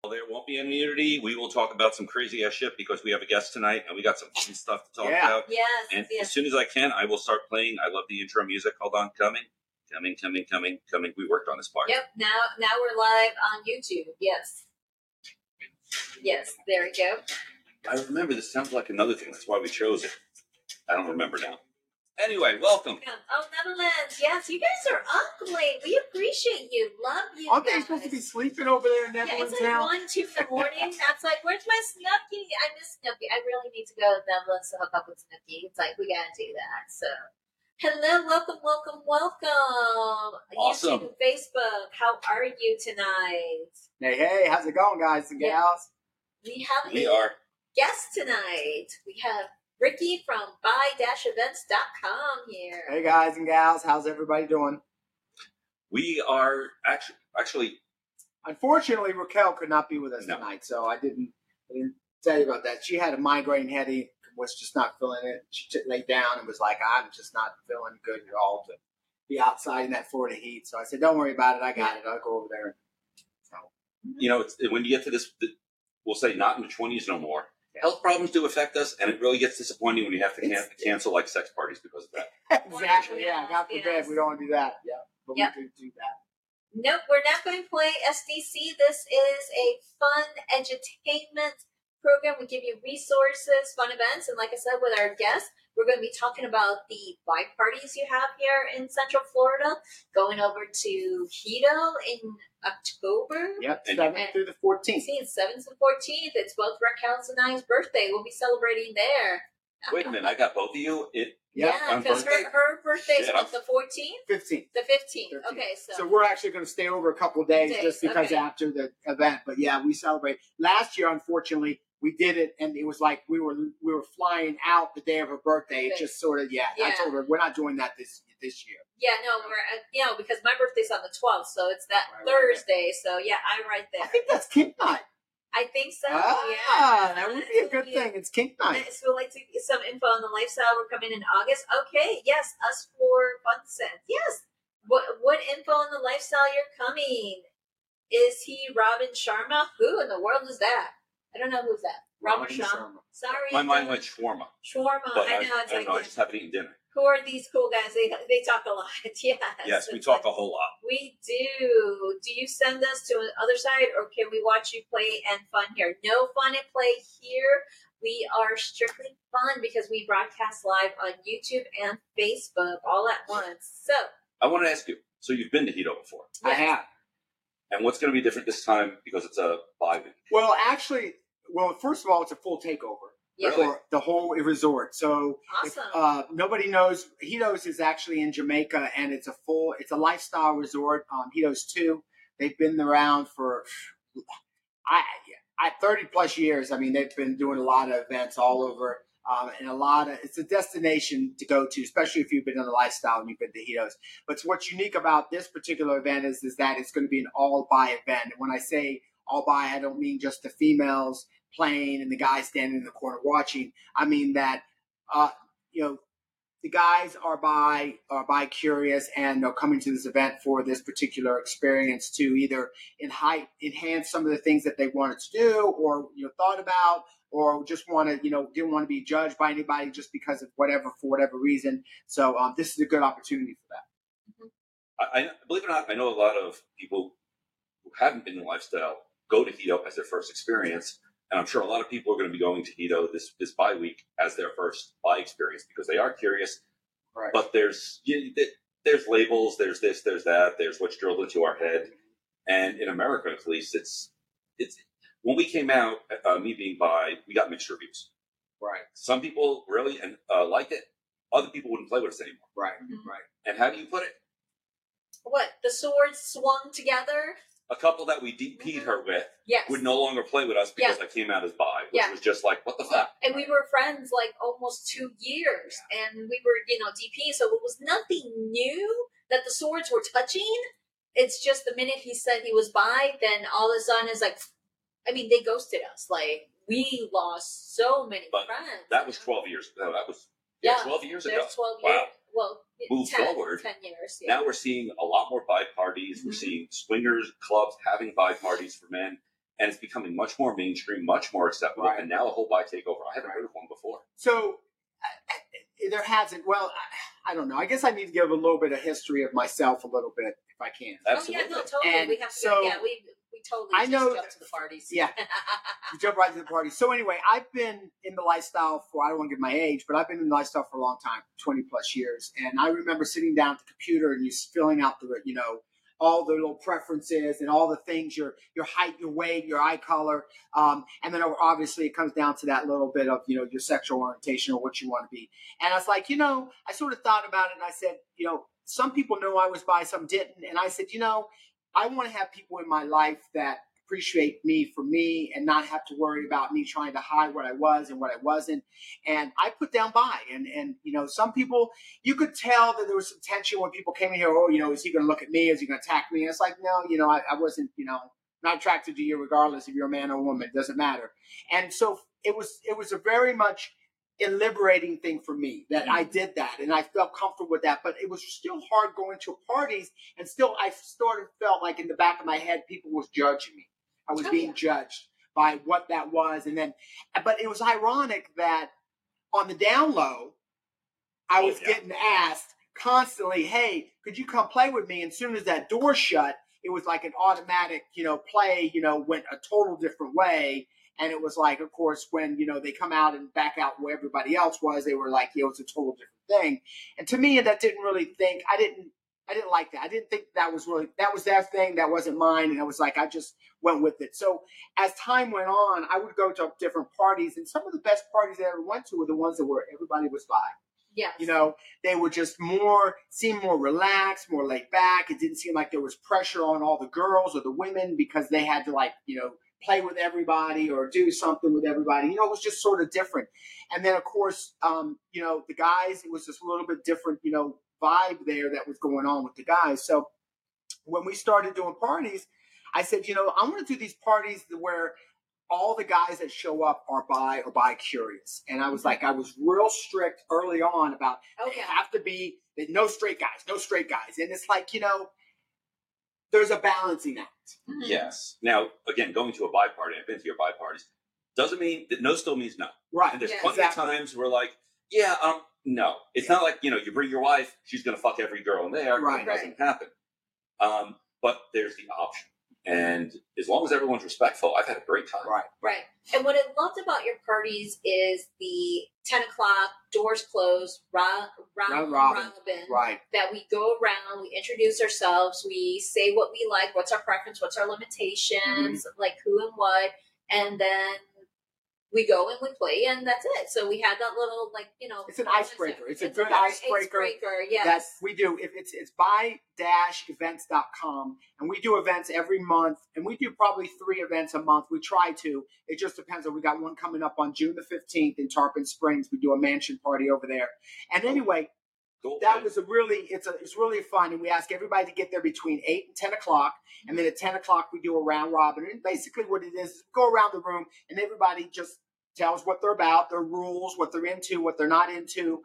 There won't be immunity. We will talk about some crazy ass shit because we have a guest tonight and we got some fun stuff to talk about. Yes. And yes. as soon as I can, I will start playing. I love the intro music. Hold on, coming. We worked on this part. Yep. Now we're live on YouTube. Yes. Yes. There we go. I remember this sounds like another thing. That's why we chose it. I don't remember now. Anyway, welcome. Oh, Netherlands. Yes, you guys are up late. We appreciate you. Love you. Aren't they supposed to be sleeping over there in Netherlands now? now? It's like 1, 2 in the morning. That's like, where's my Snooki? I miss Snooki. I really need to go to Netherlands to hook up with Snooki. It's like, we got to do that. So, hello, welcome. Awesome. YouTube, Facebook. How are you tonight? Hey, how's it going, guys and gals? We have We are guest tonight. We have Ricky from buy-events.com here. Hey, guys and gals, how's everybody doing? We are actually. Unfortunately, Raquel could not be with us tonight, so I didn't tell you about that. She had a migraine headache, was just not feeling it. She laid down and was like, I'm just not feeling good at all to be outside in that Florida heat. So I said, don't worry about it. I got it. I'll go over there. So. You know, when you get to this, we'll say not in the 20s no more. Health problems do affect us, and it really gets disappointing when you have to cancel like sex parties because of that. Exactly, yeah. God forbid we don't want to do that. Yeah, but we could do that. Nope, we're not going to play SDC. This is a fun edutainment program. We give you resources, fun events, and like I said, with our guests, we're going to be talking about the bike parties you have here in Central Florida, going over to Hito in October. Yep, 7th through the 14th. 7th and 14th. It's both Raquel's and I's birthday. We'll be celebrating there. Wait a minute, I got both of you? Yeah, because her birthday's on the 14th? 15th. The 15th. Okay, so we're actually going to stay over a couple of days just because after the event. But yeah, we celebrate. Last year, unfortunately, we did it, and it was like we were flying out the day of her birthday. It just sort of, I told her, we're not doing that this year. Yeah, no, because my birthday's on the 12th, so it's that Thursday. Right. So, yeah, I'm right there. I think that's kink night. I think so, that would be a good thing. It's kink night. So, like to get some info on the lifestyle. We're coming in August. Okay, yes, us for Fun Sense. Yes. What info on the lifestyle you're coming? Is he Robin Sharma? Who in the world is that? I don't know who's that. Robin Sharma. Sorry. My mind went shawarma. Shawarma. I know. It's I just haven't eaten dinner. Who are these cool guys? They talk a lot. Yes, we talk a whole lot. We do. Do you send us to another side, or can we watch you play and fun here? No fun and play here. We are strictly fun because we broadcast live on YouTube and Facebook all at once. So I want to ask you. So you've been to Hito before? Yes. I have. And what's going to be different this time because it's a buy-in? Well, actually, first of all, it's a full takeover. For the whole resort. So awesome. If nobody knows, Hito's is actually in Jamaica, and it's a lifestyle resort. Hito's 2. They've been around for 30 plus years. I mean, they've been doing a lot of events all over, and it's a destination to go to, especially if you've been in the lifestyle and you've been to Hito's. But what's unique about this particular event is that it's going to be an all-buy event. And when I say all-buy, I don't mean just the females playing and the guys standing in the corner watching. I mean that, the guys are by curious, and they're coming to this event for this particular experience to either enhance some of the things that they wanted to do or thought about, or just want to didn't want to be judged by anybody just because of for whatever reason. So this is a good opportunity for that. I believe it or not, I know a lot of people who haven't been in lifestyle go to Hito as their first experience. And I'm sure a lot of people are going to be going to Hito this bye week as their first buy experience because they are curious. Right. But there's labels, there's this, there's that, there's what's drilled into our head. And in America, at least, it's when we came out, me being bi, we got mixed reviews. Right. Some people really liked it. Other people wouldn't play with us anymore. Right. Mm-hmm. Right. And how do you put it? What, the swords swung together? A couple that we DP'd her with would no longer play with us because I came out as bi, which was just like, what the fuck? And we were friends like almost 2 years, and we were, DP, so it was nothing new that the swords were touching. It's just the minute he said he was bi, then all of a sudden it's like, they ghosted us. Like, we lost so many friends. That was 12 years ago. That was 12 years ago. 12 years. Wow. Well, move 10 forward. 10 years. Yeah. Now we're seeing a lot more bi parties. Mm-hmm. We're seeing swingers clubs having bi parties for men. and it's becoming much more mainstream, much more acceptable. Right. And now a whole bi takeover. I haven't heard of one before. So there hasn't. Well, I don't know. I guess I need to give a little bit of history of myself, a little bit, if I can. Absolutely. Oh yeah, no, totally. And we have to. so, we totally. I know just jump to the parties. Yeah. You jump right to the party. So anyway, I've been in the lifestyle for, I don't want to give my age, but I've been in the lifestyle for a long time, 20 plus years. And I remember sitting down at the computer and you filling out the, all the little preferences and all the things, your height, your weight, your eye color. And then obviously it comes down to that little bit of, your sexual orientation or what you want to be. And I was like, I sort of thought about it and I said, some people know I was bi, some didn't. And I said, I want to have people in my life that appreciate me for me and not have to worry about me trying to hide what I was and what I wasn't. And I put down bi. And some people, you could tell that there was some tension when people came in here, is he going to look at me? Is he going to attack me? And it's like, no, I wasn't, not attracted to you regardless if you're a man or a woman. It doesn't matter. And so it was a very much a liberating thing for me that I did that and I felt comfortable with that, but it was still hard going to parties and still I sort of felt like in the back of my head people was judging me. I was being judged by what that was. And then, but it was ironic that on the down low, I was getting asked constantly, hey, could you come play with me? And as soon as that door shut, it was like an automatic, play, went a total different way. And it was like, of course, when, they come out and back out where everybody else was, they were like, it's a total different thing. And to me, that didn't really think, I didn't like that. I didn't think that was their thing. That wasn't mine. And I was like, I just went with it. So as time went on, I would go to different parties. And some of the best parties I ever went to were the ones that were everybody was bi. Yes. They were just seemed more relaxed, more laid back. It didn't seem like there was pressure on all the girls or the women because they had to play with everybody or do something with everybody. It was just sort of different. And then, of course, the guys, it was just a little bit different, vibe there that was going on with the guys. So when we started doing parties, I said, I want to do these parties where all the guys that show up are bi or bi-curious. And I was like, I was real strict early on about they have to be no straight guys. And it's like, there's a balancing act. Yes. Now, again, going to a bi party, I've been to your bi parties, doesn't mean that no still means no. Right. And there's plenty of times where no. It's not like, you bring your wife, she's going to fuck every girl in there. Right. It doesn't happen. But there's the option. And as long as everyone's respectful, I've had a great time. Right. And what I loved about your parties is the 10 o'clock, doors closed, round robin. Right. That we go around, we introduce ourselves, we say what we like, what's our preference, what's our limitations, like who and what, and then we go and we play, and that's it. So we had that little, it's an icebreaker. It's a good icebreaker. Yes. That we do. It's bi-events.com, and we do events every month, and we do probably 3 events a month. We try to. It just depends. We got one coming up on June the 15th in Tarpon Springs. We do a mansion party over there. And anyway, that was it's really fun, and we ask everybody to get there between 8 and 10 o'clock, and then at 10 o'clock we do a round robin. And basically what it is go around the room, and everybody just tells what they're about, their rules, what they're into, what they're not into.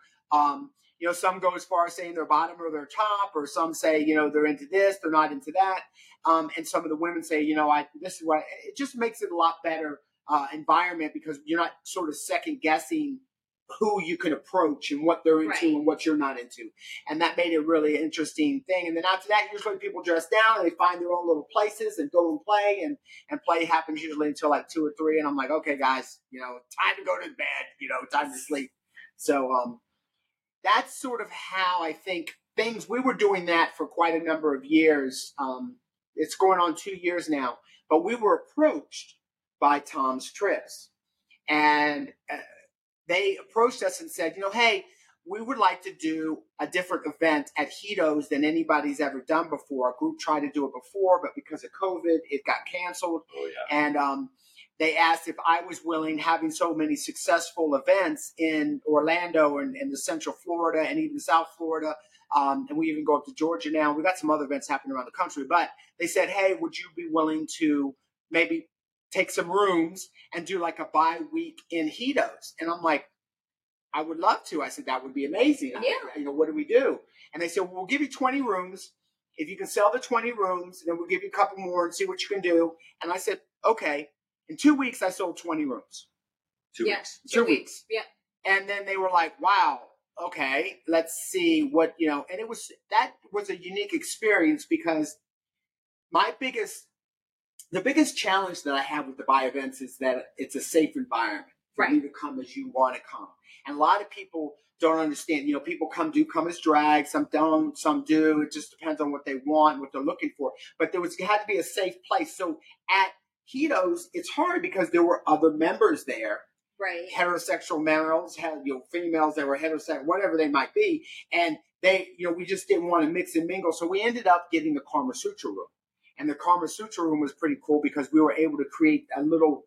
Some go as far as saying they're bottom or they're top, or some say, they're into this, they're not into that. And some of the women say, this is what, it just makes it a lot better environment because you're not sort of second guessing who you can approach and what they're into and what you're not into. And that made it a really interesting thing. And then after that, usually people dress down and they find their own little places and go and play. And play happens usually until like 2 or 3. And I'm like, okay, guys, time to go to bed, time to sleep. So that's sort of how I think we were doing that for quite a number of years. It's going on 2 years now. But we were approached by Tom's Trips. And they approached us and said, hey, we would like to do a different event at Hito's than anybody's ever done before. A group tried to do it before, but because of COVID, it got canceled. Oh, yeah. And they asked if I was willing, having so many successful events in Orlando and the Central Florida and even South Florida. And we even go up to Georgia now. We got some other events happening around the country. But they said, hey, would you be willing to maybe take some rooms and do like a bi-week in Hito's? And I'm like, I would love to. I said, that would be amazing. Yeah. What do we do? And they said, well, we'll give you 20 rooms. If you can sell the 20 rooms, then we'll give you a couple more and see what you can do. And I said, okay. In 2 weeks, I sold 20 rooms. 2 Yeah. weeks. 2 weeks. Yeah. And then they were like, wow, okay, let's see what, and that was a unique experience because the biggest challenge that I have with the buy events is that it's a safe environment for you to come as you want to come. And a lot of people don't understand, people come as drag, some don't, some do. It just depends on what they want, what they're looking for. But had to be a safe place. So at Hedo's, it's hard because there were other members there. Right. Heterosexual males, females that were heterosexual, whatever they might be. And they, we just didn't want to mix and mingle. So we ended up getting the Karma Sutra room. And the Karma Sutra room was pretty cool because we were able to create a little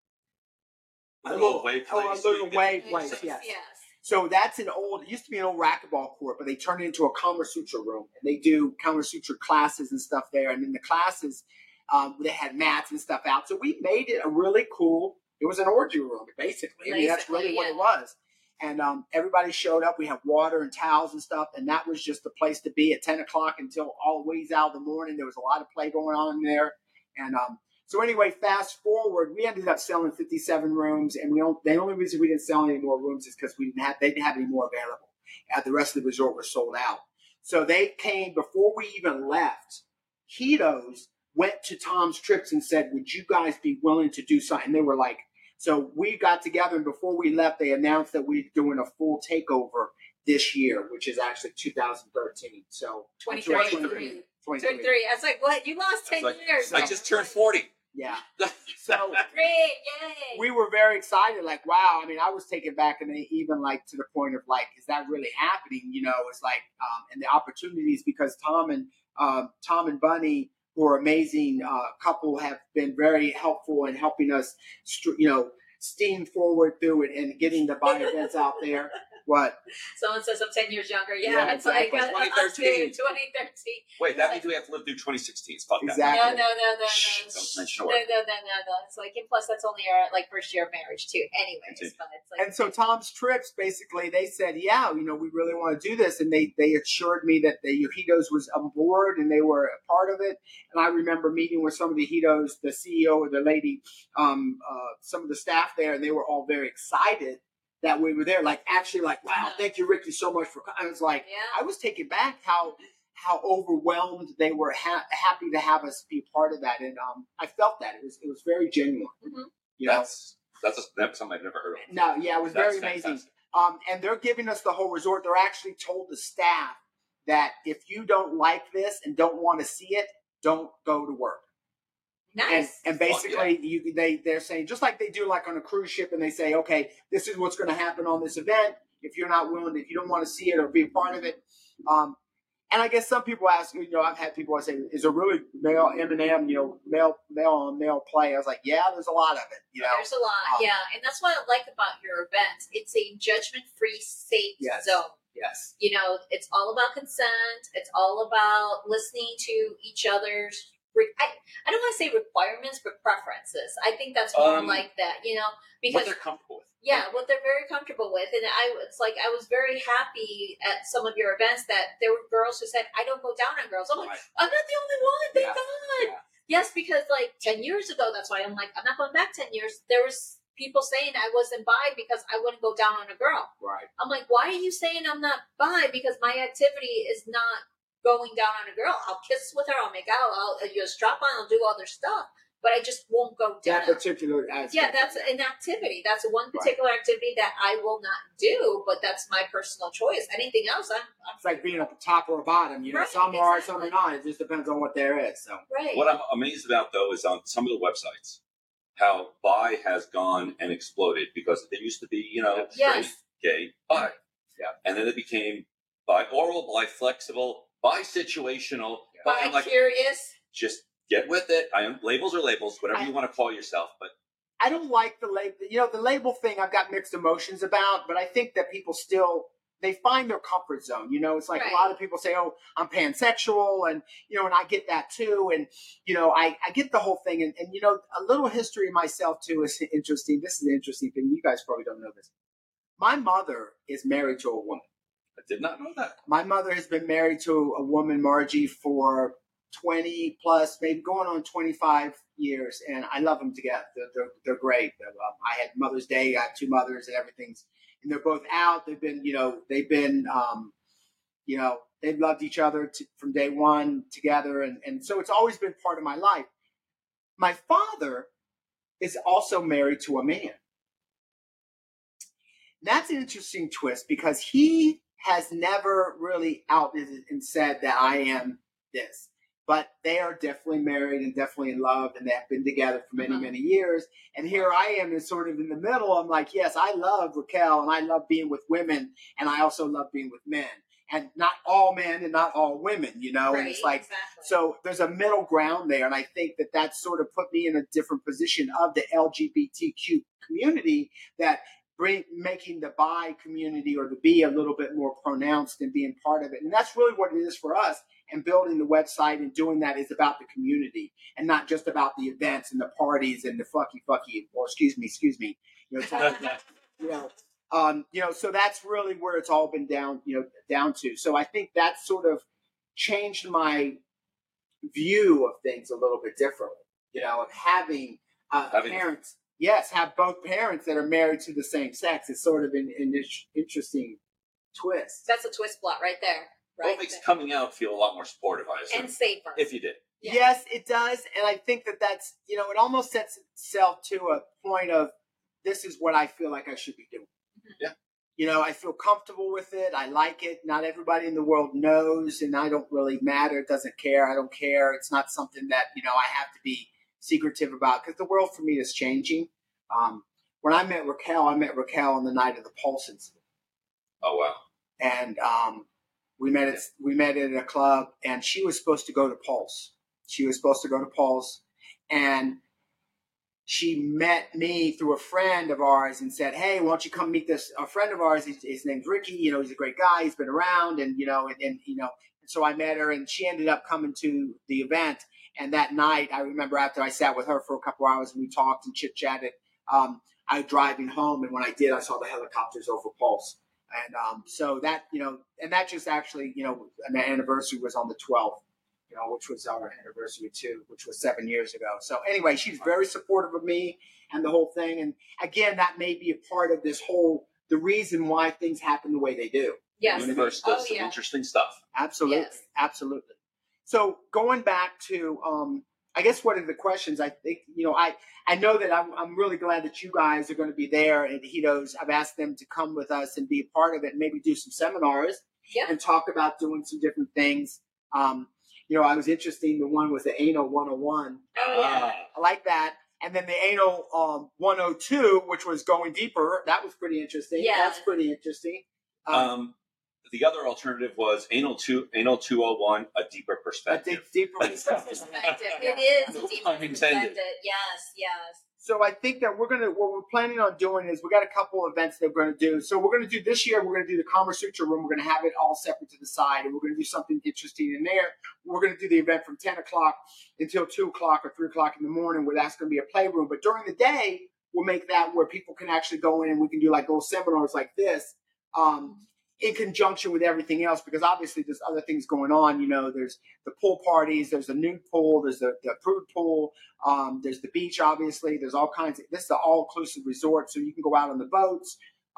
wave place. Yes. So that's it used to be an old racquetball court, but they turned it into a Kama Sutra room. And they do Kama Sutra classes and stuff there. And in the classes, they had mats and stuff out. So we made it a really cool, it was an orgy room, basically. I mean, that's really what it was. And everybody showed up. We had water and towels and stuff. And that was just the place to be at 10 o'clock until always out of the morning. There was a lot of play going on there. And so anyway, fast forward, we ended up selling 57 rooms. And the only reason we didn't sell any more rooms is because they didn't have any more available. The rest of the resort was sold out. So they came, before we even left, Hedo's went to Tom's Trips and said, would you guys be willing to do something? And they were like, so we got together, and before we left, they announced that we're doing a full takeover this year, which is actually 2013. So 2023. I was like, what? You lost 10 years. I just turned 40. Yeah. So great, yay. We were very excited, like, wow. I mean, I was taken back, and even like to the point of like, is that really happening? It's like, and the opportunities, because Tom and Bunny, who are amazing couple, have been very helpful in helping us, steam forward through it and getting the buy events out there. What? Someone says I'm 10 years younger. Yeah, it's like 2013. 2013. Wait, that means we have to live through 2016. Fuck that. Exactly. No. Shh, don't mention No. It's like, and plus that's only our first year of marriage too. Anyways, but it's like. And so Tom's Trips, basically, they said, yeah, we really want to do this, and they assured me that the Hedo's was on board and they were a part of it. And I remember meeting with some of the Hedo's, the CEO or the lady, some of the staff there, and they were all very excited that we were there, wow, thank you, Ricky, so much for. I was like, I was taken back how overwhelmed they were, happy to have us be part of that, and I felt that it was very genuine. Mm-hmm. That's something I've never heard of. No, yeah, it was very amazing. And they're giving us the whole resort. They're actually told the staff that if you don't like this and don't want to see it, don't go to work. Nice. And basically, they're saying, just like they do like on a cruise ship, and they say, okay, this is what's going to happen on this event. If you're not willing, if you don't want to see it or be a part of it. And I guess some people ask, I've had people say, is there really male M&M, male on male play? I was like, yeah, there's a lot of it. There's a lot, and that's what I like about your events. It's a judgment-free, safe zone. Yes. It's all about consent. It's all about listening to each other's. I don't want to say requirements, but preferences. I think that's more like that, because what they're comfortable with. Yeah, what they're very comfortable with. And I was very happy at some of your events that there were girls who said, I don't go down on girls. I'm like, I'm not the only one. Thank God. Yeah. Yes, because 10 years ago, that's why I'm like, I'm not going back 10 years. There was people saying I wasn't bi because I wouldn't go down on a girl. Right. I'm like, why are you saying I'm not bi? Because my activity is not going down on a girl. I'll kiss with her. I'll make out. I'll use a strap on. I'll do other stuff. But I just won't go down. That particular aspect. Yeah, that's an activity. That's one particular activity that I will not do, but that's my personal choice. Anything else, I'm it's like being at the top or a bottom. Some are, some are not. It just depends on what there is. So what I'm amazed about, though, is on some of the websites, how bi has gone and exploded, because there used to be, straight, gay, bi. Yeah. And then it became bi-oral, bi-flexible, bi-situational. Bi-curious. Just get with it. Labels are labels, whatever you want to call yourself. But I don't like the label. The label thing I've got mixed emotions about, but I think that people still, they find their comfort zone. It's like a lot of people say, oh, I'm pansexual. And, and I get that too. And, I get the whole thing. And, a little history of myself too is interesting. This is an interesting thing. You guys probably don't know this. My mother is married to a woman. I did not know that. My mother has been married to a woman, Margie, for 20 plus, maybe going on 25 years, and I love them together. They're great. I had Mother's Day, I have two mothers, and everything's, and they're both out. They've loved each other from day one together, and so it's always been part of my life. My father is also married to a man. That's an interesting twist because he has never really outed and said that I am this. But they are definitely married and definitely in love, and they have been together for many, many years. And here I am is sort of in the middle. I'm like, yes, I love Raquel, and I love being with women, and I also love being with men. And not all men and not all women, Right, and it's like, exactly. so there's a middle ground there. And I think that sort of put me in a different position of the LGBTQ community, that making the bi community or the B a little bit more pronounced and being part of it. And that's really what it is for us. And building the website and doing that is about the community and not just about the events and the parties and the fucky, or excuse me, so that's really where it's all been down to. So I think that sort of changed my view of things a little bit differently, of having parents. Yes, have both parents that are married to the same sex. It's sort of an interesting twist. That's a twist plot right there. Right. Well, it makes coming out feel a lot more supportive, I assume. And safer. If you did. Yeah. Yes, it does. And I think that's, it almost sets itself to a point of, this is what I feel like I should be doing. Yeah. I feel comfortable with it. I like it. Not everybody in the world knows, and I don't really matter. It doesn't care. I don't care. It's not something that, I have to be secretive about, because the world for me is changing. When I met Raquel on the night of the Pulse incident. Oh, wow. And we met at a club, and she was supposed to go to Pulse. And she met me through a friend of ours and said, "Hey, why don't you come meet a friend of ours? His name's Ricky. He's a great guy. He's been around." And so I met her, and she ended up coming to the event. And that night, I remember after I sat with her for a couple hours and we talked and chit chatted, I was driving home, and when I did, I saw the helicopters over Pulse. And so that, and that just actually, an anniversary was on the 12th, which was our anniversary too, which was 7 years ago. So anyway, she's very supportive of me and the whole thing. And again, that may be a part of the reason why things happen the way they do. Yes. The universe does some interesting stuff. Absolutely. Yes. Absolutely. So going back to, I guess one of the questions, I think, I know that I'm really glad that you guys are going to be there at Hitos. I've asked them to come with us and be a part of it and maybe do some seminars and talk about doing some different things. I was interested in the one with the Anal 101. Oh, yeah. I like that. And then the Anal 102, which was going deeper. That was pretty interesting. Yeah. That's pretty interesting. The other alternative was Anal 201, a deeper perspective. Deeper Perspective. It is No a deep pun perspective. intended. Yes. So I think that what we're planning on doing is we got a couple of events that we're going to do. So we're going to do this year, we're going to do the Kama Sutra room. We're going to have it all separate to the side, and we're going to do something interesting in there. We're going to do the event from 10 o'clock until 2 o'clock or 3 o'clock in the morning, where that's going to be a playroom. But during the day, we'll make that where people can actually go in and we can do like little seminars like this. In conjunction with everything else, because obviously there's other things going on. There's the pool parties, there's the nude pool, there's the prude pool, there's the beach, obviously. There's all kinds of, this is an all-inclusive resort, so you can go out on the boats,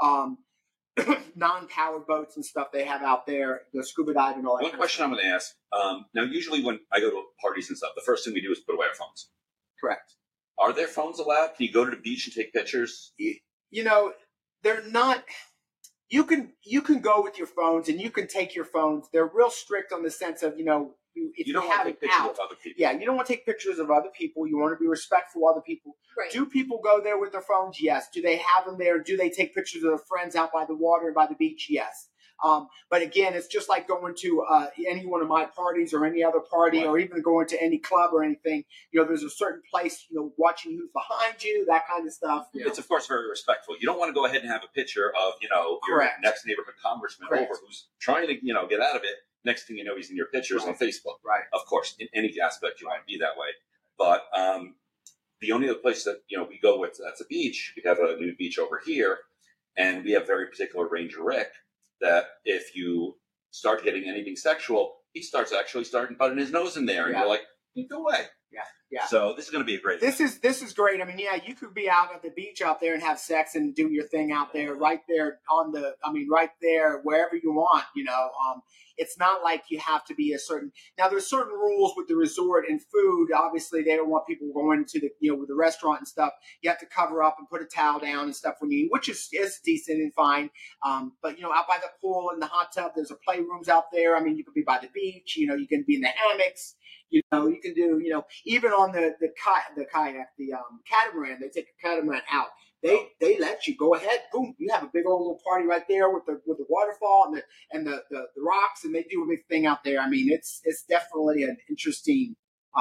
non-powered boats and stuff they have out there, the scuba diving and all that. One question I'm going to ask. Now, usually when I go to parties and stuff, the first thing we do is put away our phones. Correct. Are there phones allowed? Can you go to the beach and take pictures? They're not. You can go with your phones and you can take your phones. They're real strict on the sense of, if You don't you want have to it take pictures out. of other people. Yeah, you don't want to take pictures of other people. You want to be respectful of other people. Right. Do people go there with their phones? Yes. Do they have them there? Do they take pictures of their friends out by the water and by the beach? Yes. But again, it's just like going to any one of my parties or any other party, Right. or even going to any club or anything. There's a certain place, watching who's behind you, that kind of stuff. It's, of course, very respectful. You don't want to go ahead and have a picture of, your Correct. next neighborhood congressman Correct. over who's trying to, get out of it. Next thing you know, he's in your pictures on Facebook. Right. Of course, in any aspect, you want to be that way. But the only other place that, we go with, that's a beach. We have a nude beach over here. And we have very particular Ranger Rick that if you start getting anything sexual, he starts putting his nose in there, and Yeah. you're like, go away. Yeah. So this is going to be a great. This is great. I mean, yeah, you could be out at the beach out there and have sex and do your thing out there, right there right there, wherever you want. It's not like you have to be a certain. Now, there's certain rules with the resort and food. Obviously, they don't want people going to with the restaurant and stuff. You have to cover up and put a towel down and stuff when you eat, which is decent and fine. But out by the pool and the hot tub, there's a playrooms out there. I mean, you could be by the beach. You can be in the hammocks. You can do, even on the kayak, the catamaran, they take a catamaran out. They let you go ahead. Boom, you have a big old little party right there with the waterfall and the rocks, and they do a big thing out there. I mean, it's definitely an interesting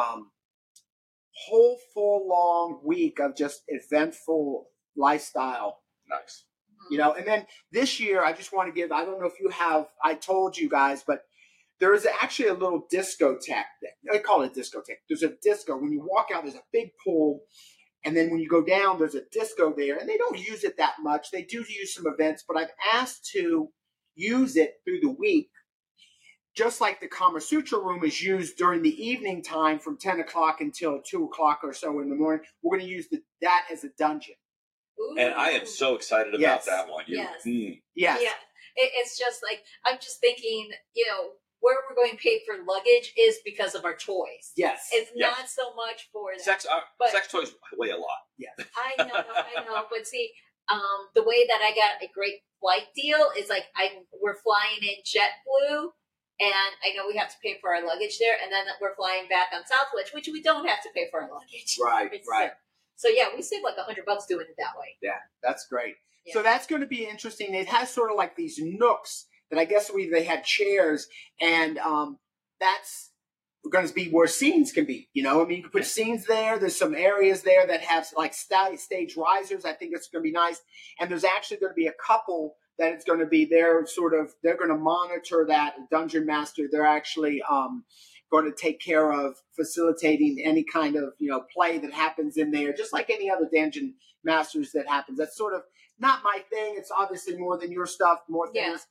whole full long week of just eventful lifestyle. Nice. And then this year, I just want to give. I don't know if you have. I told you guys, but there is actually a little discotheque. I call it a discotheque. There's a disco. When you walk out, there's a big pool. And then when you go down, there's a disco there. And they don't use it that much. They do use some events, but I've asked to use it through the week. Just like the Kama Sutra room is used during the evening time from 10 o'clock until 2 o'clock or so in the morning. We're going to use that as a dungeon. Ooh. And I am so excited about that one. Yes. Yes. Yeah. It's just like, I'm just thinking, where we're going to pay for luggage is because of our toys. Yes. It's not so much for that. Sex toys weigh a lot. Yeah. I know. But see, the way that I got a great flight deal is like we're flying in JetBlue, and I know we have to pay for our luggage there, and then we're flying back on Southwest, which we don't have to pay for our luggage. Right. So yeah, we save like $100 doing it that way. Yeah, that's great. Yeah. So that's going to be interesting. It has sort of like these nooks that I guess they had chairs, and that's going to be where scenes can be. You can put scenes there. There's some areas there that have like stage risers. I think it's going to be nice. And there's actually going to be a couple that it's going to be they're going to monitor that dungeon master. They're actually going to take care of facilitating any kind of play that happens in there, just like any other dungeon masters that happens. That's sort of not my thing. It's obviously more than your stuff, more things.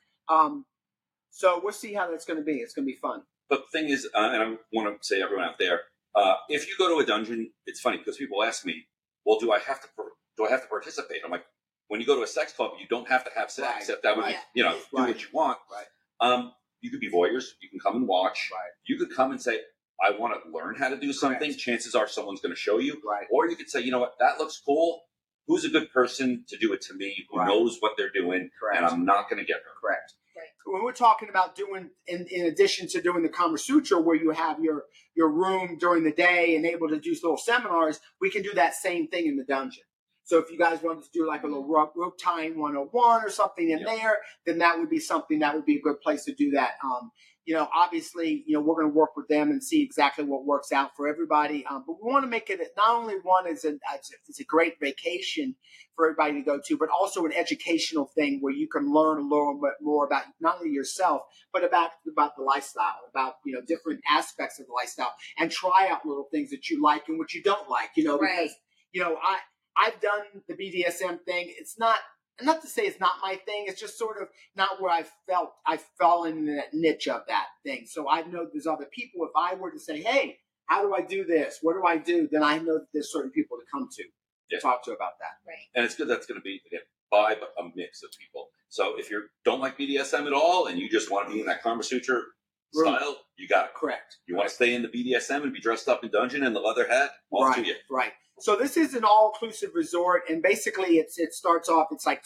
So we'll see how that's going to be. It's going to be fun. But the thing is, and I want to say to everyone out there, if you go to a dungeon, it's funny because people ask me, "Well, do I have to participate?" I'm like, when you go to a sex club, you don't have to have sex. Except that would do what you want. Right. You could be voyeurs. You can come and watch. Right. You could come and say, "I want to learn how to do something." Correct. Chances are someone's going to show you. Right. Or you could say, "You know what? That looks cool. Who's a good person to do it to me? Who knows what they're doing? Correct. And I'm not going to get hurt." Correct. Right. When we're talking about doing, in addition to doing the Kama Sutra, where you have your room during the day and able to do little seminars, we can do that same thing in the dungeon. So if you guys wanted to do like a little rope tying 101 or something in there, then that would be a good place to do that. Obviously, we're going to work with them and see exactly what works out for everybody. But we want to make it not only one it's a great vacation for everybody to go to, but also an educational thing where you can learn a little bit more about not only yourself, but about the lifestyle, about different aspects of the lifestyle, and try out little things that you like and what you don't like. Because I've done the BDSM thing. It's not to say it's not my thing. It's just sort of not where I fell in that niche of that thing. So I know there's other people. If I were to say, "Hey, how do I do this? What do I do?" Then I know that there's certain people to come to talk to about that. Right. And it's good that's going to be by a mix of people. So if you don't like BDSM at all and you just want to be in that Kama Sutra style, you got it. Correct. You want to stay in the BDSM and be dressed up in dungeon and the leather hat? Off to you. Right. So this is an all-inclusive resort, and basically it starts off, it's like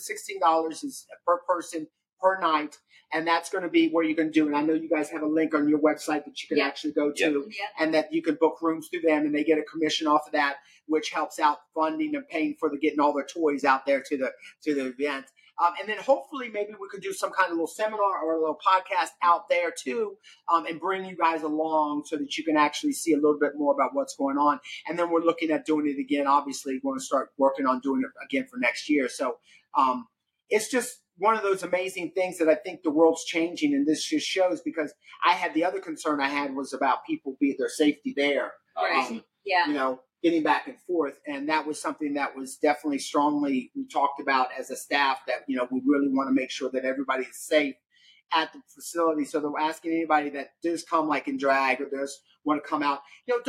$216 per person per night, and that's going to be where you're going to do. And I know you guys have a link on your website that you can actually go to, and that you can book rooms through them, and they get a commission off of that, which helps out funding and paying for getting all their toys out there to the event. And then hopefully maybe we could do some kind of little seminar or a little podcast out there too, and bring you guys along so that you can actually see a little bit more about what's going on. And then we're looking at doing it again. Obviously, we're going to start working on doing it again for next year. So it's just one of those amazing things that I think the world's changing, and this just shows, because the other concern I had was about people their safety there. Right. Getting back and forth. And that was something that was definitely strongly we talked about as a staff, that, we really want to make sure that everybody is safe at the facility. So they're asking anybody that does come like in drag or does want to come out,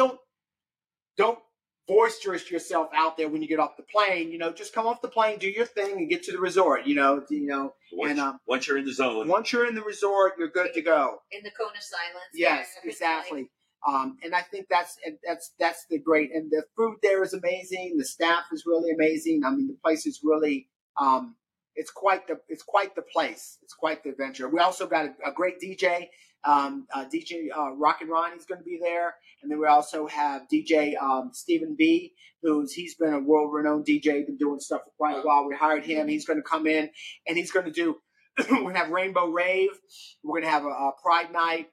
don't boisterous yourself out there when you get off the plane. Just come off the plane, do your thing, and get to the resort. Once you're in the zone, once you're in the resort, you're good to go. In the cone of silence. Yes, exactly. And I think that's the great. And the food there is amazing. The staff is really amazing. I mean, the place is really it's quite the place. It's quite the adventure. We also got a great DJ. DJ Rock and Ronnie's going to be there, and then we also have DJ Stephen B, he's been a world-renowned DJ, been doing stuff for quite a while. We hired him. He's going to come in, and he's going to do. We're going to have Rainbow Rave. We're going to have a Pride Night,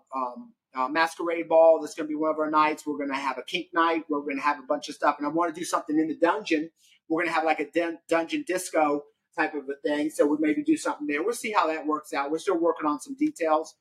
Masquerade Ball. That's going to be one of our nights. We're going to have a Kink Night. We're going to have a bunch of stuff, and I want to do something in the dungeon. We're going to have like a dungeon disco type of a thing. So we maybe do something there. We'll see how that works out. We're still working on some details.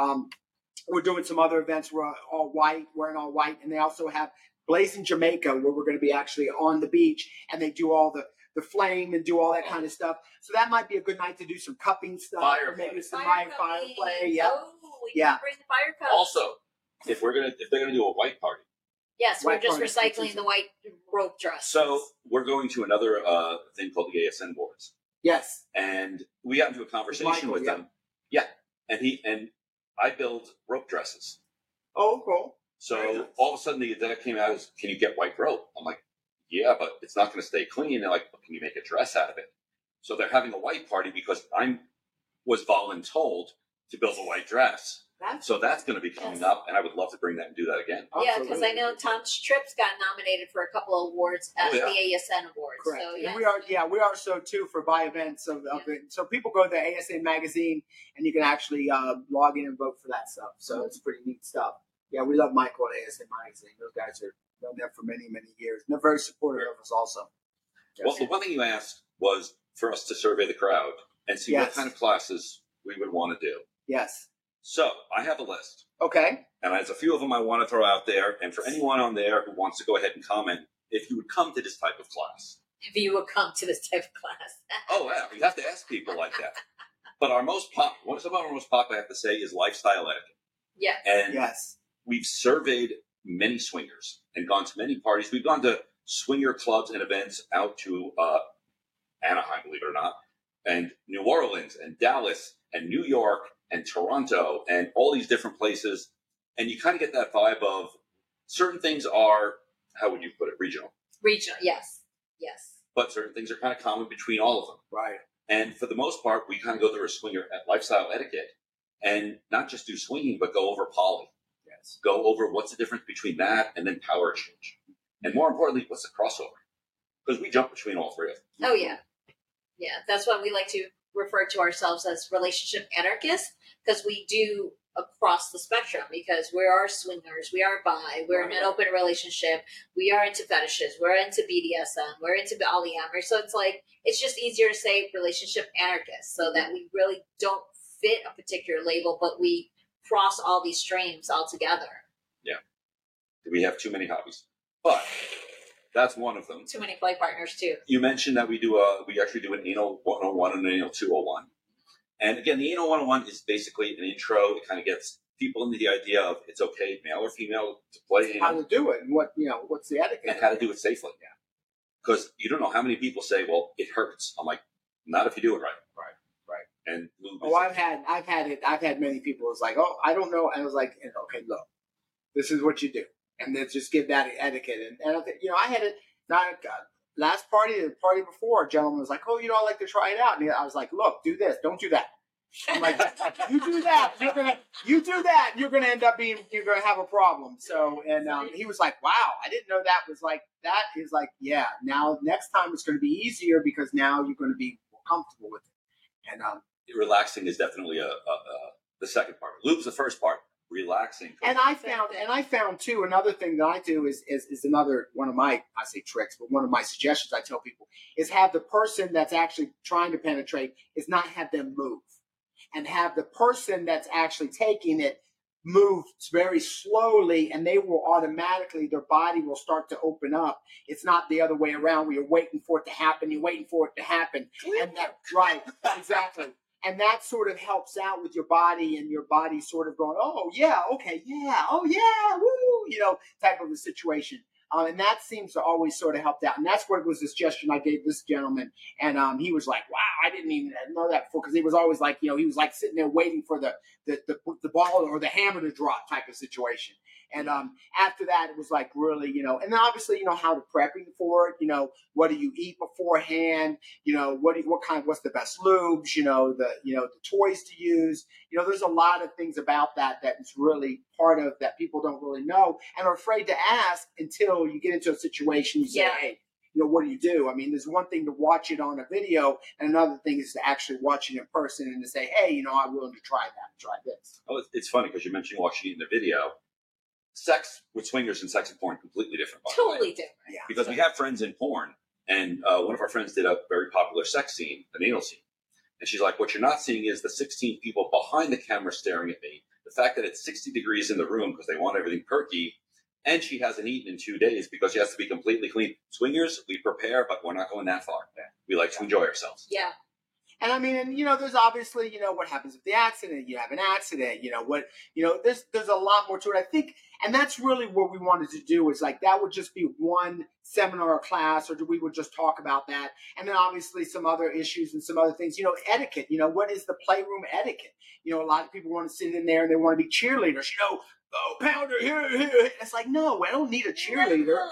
We're doing some other events. We're wearing all white, and they also have Blazing Jamaica, where we're going to be actually on the beach, and they do all the flame and do all that kind of stuff. So that might be a good night to do some cupping stuff, or maybe some fire play. Yeah, can bring the fire cups. Also, if they're gonna do a white party. Yes, we're just recycling the white rope dress. So we're going to another thing called the ASN boards. Yes, and we got into a conversation with them. Yeah, and I build rope dresses. Oh, cool. So all of a sudden the idea came out is, can you get white rope? I'm like, yeah, but it's not going to stay clean. They're like, well, can you make a dress out of it? So they're having a white party because I was voluntold to build a white dress. So that's going to be coming up, and I would love to bring that and do that again. Yeah, because I know Tom's Trips got nominated for a couple of awards at the ASN Awards. Correct. So, and we are so too for by events of it. So people go to the ASN magazine, and you can actually log in and vote for that stuff. So it's pretty neat stuff. Yeah, we love Michael at ASN magazine. Those guys are known there for many, many years. And they're very supportive of us also. Yes. Well, the one thing you asked was for us to survey the crowd and see what kind of classes we would want to do. Yes. So I have a list. Okay. And there's a few of them I want to throw out there. And for anyone on there who wants to go ahead and comment, if you would come to this type of class. If you would come to this type of class. Oh, yeah. You have to ask people like that. But some of our most popular, I have to say, is lifestyle etiquette. Yeah. And we've surveyed many swingers and gone to many parties. We've gone to swinger clubs and events out to Anaheim, believe it or not, and New Orleans and Dallas and New York and Toronto and all these different places. And you kind of get that vibe of certain things are, how would you put it, regional. Regional, yes. Yes. But certain things are kind of common between all of them. Right. And for the most part, we kind of go through a swinger at lifestyle etiquette and not just do swinging, but go over poly. Yes. Go over what's the difference between that and then power exchange. And more importantly, what's the crossover? Because we jump between all three of them. Oh, yeah. Yeah, that's why we like to refer to ourselves as relationship anarchists, because we do across the spectrum, because we are swingers, we are bi, we're in an open relationship, we are into fetishes, we're into BDSM, we're into polyamory. So it's just easier to say relationship anarchists, so that we really don't fit a particular label, but we cross all these streams all together. Yeah. We have too many hobbies. But that's one of them. Too many play partners, too. You mentioned that we actually do an anal 101 and an anal 201. And again, the anal 101 is basically an intro. It kind of gets people into the idea of it's okay, male or female, to play anal. How to do it and what's the etiquette. And how to do it safely. Yeah. Because you don't know how many people say, well, it hurts. I'm like, not if you do it right. Right. And I've had many people. It's like, oh, I don't know. And I was like, okay, look, this is what you do. And then just give that etiquette. And I think, I had it, the party before, a gentleman was like, oh, I'd like to try it out. And I was like, look, do this, don't do that. I'm like, you do that, you're gonna end up you're gonna have a problem. So, and he was like, wow, I didn't know that was like that. Is like, yeah. Now next time it's gonna be easier because now you're gonna be more comfortable with it. And relaxing is definitely the second part. Lube's the first part. Relaxing. And I found too, another thing that I do is another one of my, I say tricks, but one of my suggestions I tell people is have the person that's actually trying to penetrate is not have them move, and have the person that's actually taking it move very slowly, and they will automatically, their body will start to open up. It's not the other way around where you're waiting for it to happen. You're waiting for it to happen. And that, right, exactly. And that sort of helps out with your body, and your body sort of going, oh yeah, okay, yeah, oh yeah, woo, type of a situation. And that seems to always sort of help out. And that's what was the suggestion I gave this gentleman. And he was like, wow, I didn't even know that before. Because he was always like, he was like sitting there waiting for the ball or the hammer to drop type of situation. And after that, it was like really, and then obviously, how to prepping for it. What do you eat beforehand? What's the best lubes? The toys to use. There's a lot of things about that is really part of that people don't really know and are afraid to ask until you get into a situation. You say, hey, what do you do? I mean, there's one thing to watch it on a video, and another thing is to actually watch it in person and to say, hey, I'm willing to try that, try this. Oh, it's funny because you mentioned watching it in the video. Sex with swingers and sex and porn completely different. Totally different. Yeah. Because we have friends in porn, and one of our friends did a very popular sex scene, an anal scene. And she's like, what you're not seeing is the 16 people behind the camera staring at me. The fact that it's 60 degrees in the room because they want everything perky. And she hasn't eaten in 2 days because she has to be completely clean. Swingers, we prepare, but we're not going that far. We like to enjoy ourselves. Yeah. And I mean, there's obviously, what happens with the accident. You have an accident, there's a lot more to it, I think. And that's really what we wanted to do is like, that would just be one seminar or class, or we would just talk about that. And then obviously some other issues and some other things, etiquette, what is the playroom etiquette? A lot of people want to sit in there and they want to be cheerleaders, oh, Pounder, here. It's like, no, I don't need a cheerleader. No,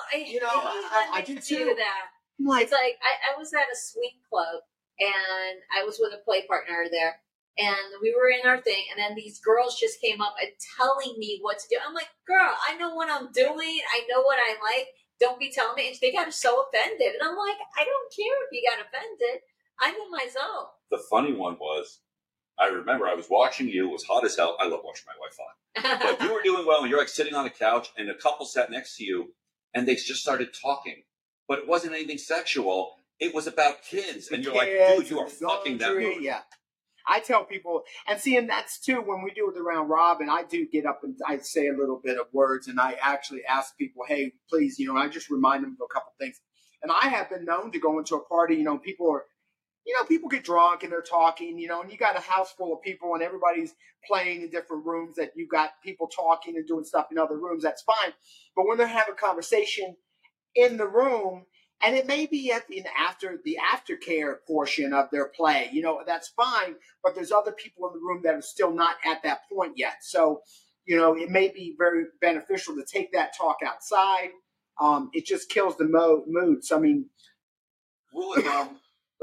I do do too. that. Like, it's like, I was at a swing club, and I was with a play partner there, and we were in our thing, and then these girls just came up and telling me what to do. I'm like, girl, I know what I'm doing. I know what I like. Don't be telling me. And they got so offended. And I'm like, I don't care if you got offended. I'm in my zone. The funny one was, I remember I was watching you. It was hot as hell. I love watching my wife on. But you were doing well, and you're like sitting on a couch, and a couple sat next to you, and they just started talking. But it wasn't anything sexual. It was about kids. And you're like, dude, you are fucking that movie. Yeah. I tell people, and that's too, when we do it around Robin, I do get up and I say a little bit of words, and I actually ask people, hey, please, I just remind them of a couple things. And I have been known to go into a party, people get drunk and they're talking, and you got a house full of people and everybody's playing in different rooms, that you got people talking and doing stuff in other rooms, that's fine. But when they're having a conversation in the room, and it may be after the aftercare portion of their play, that's fine. But there's other people in the room that are still not at that point yet. So, it may be very beneficial to take that talk outside. It just kills the mood. So, I mean, rule of thumb,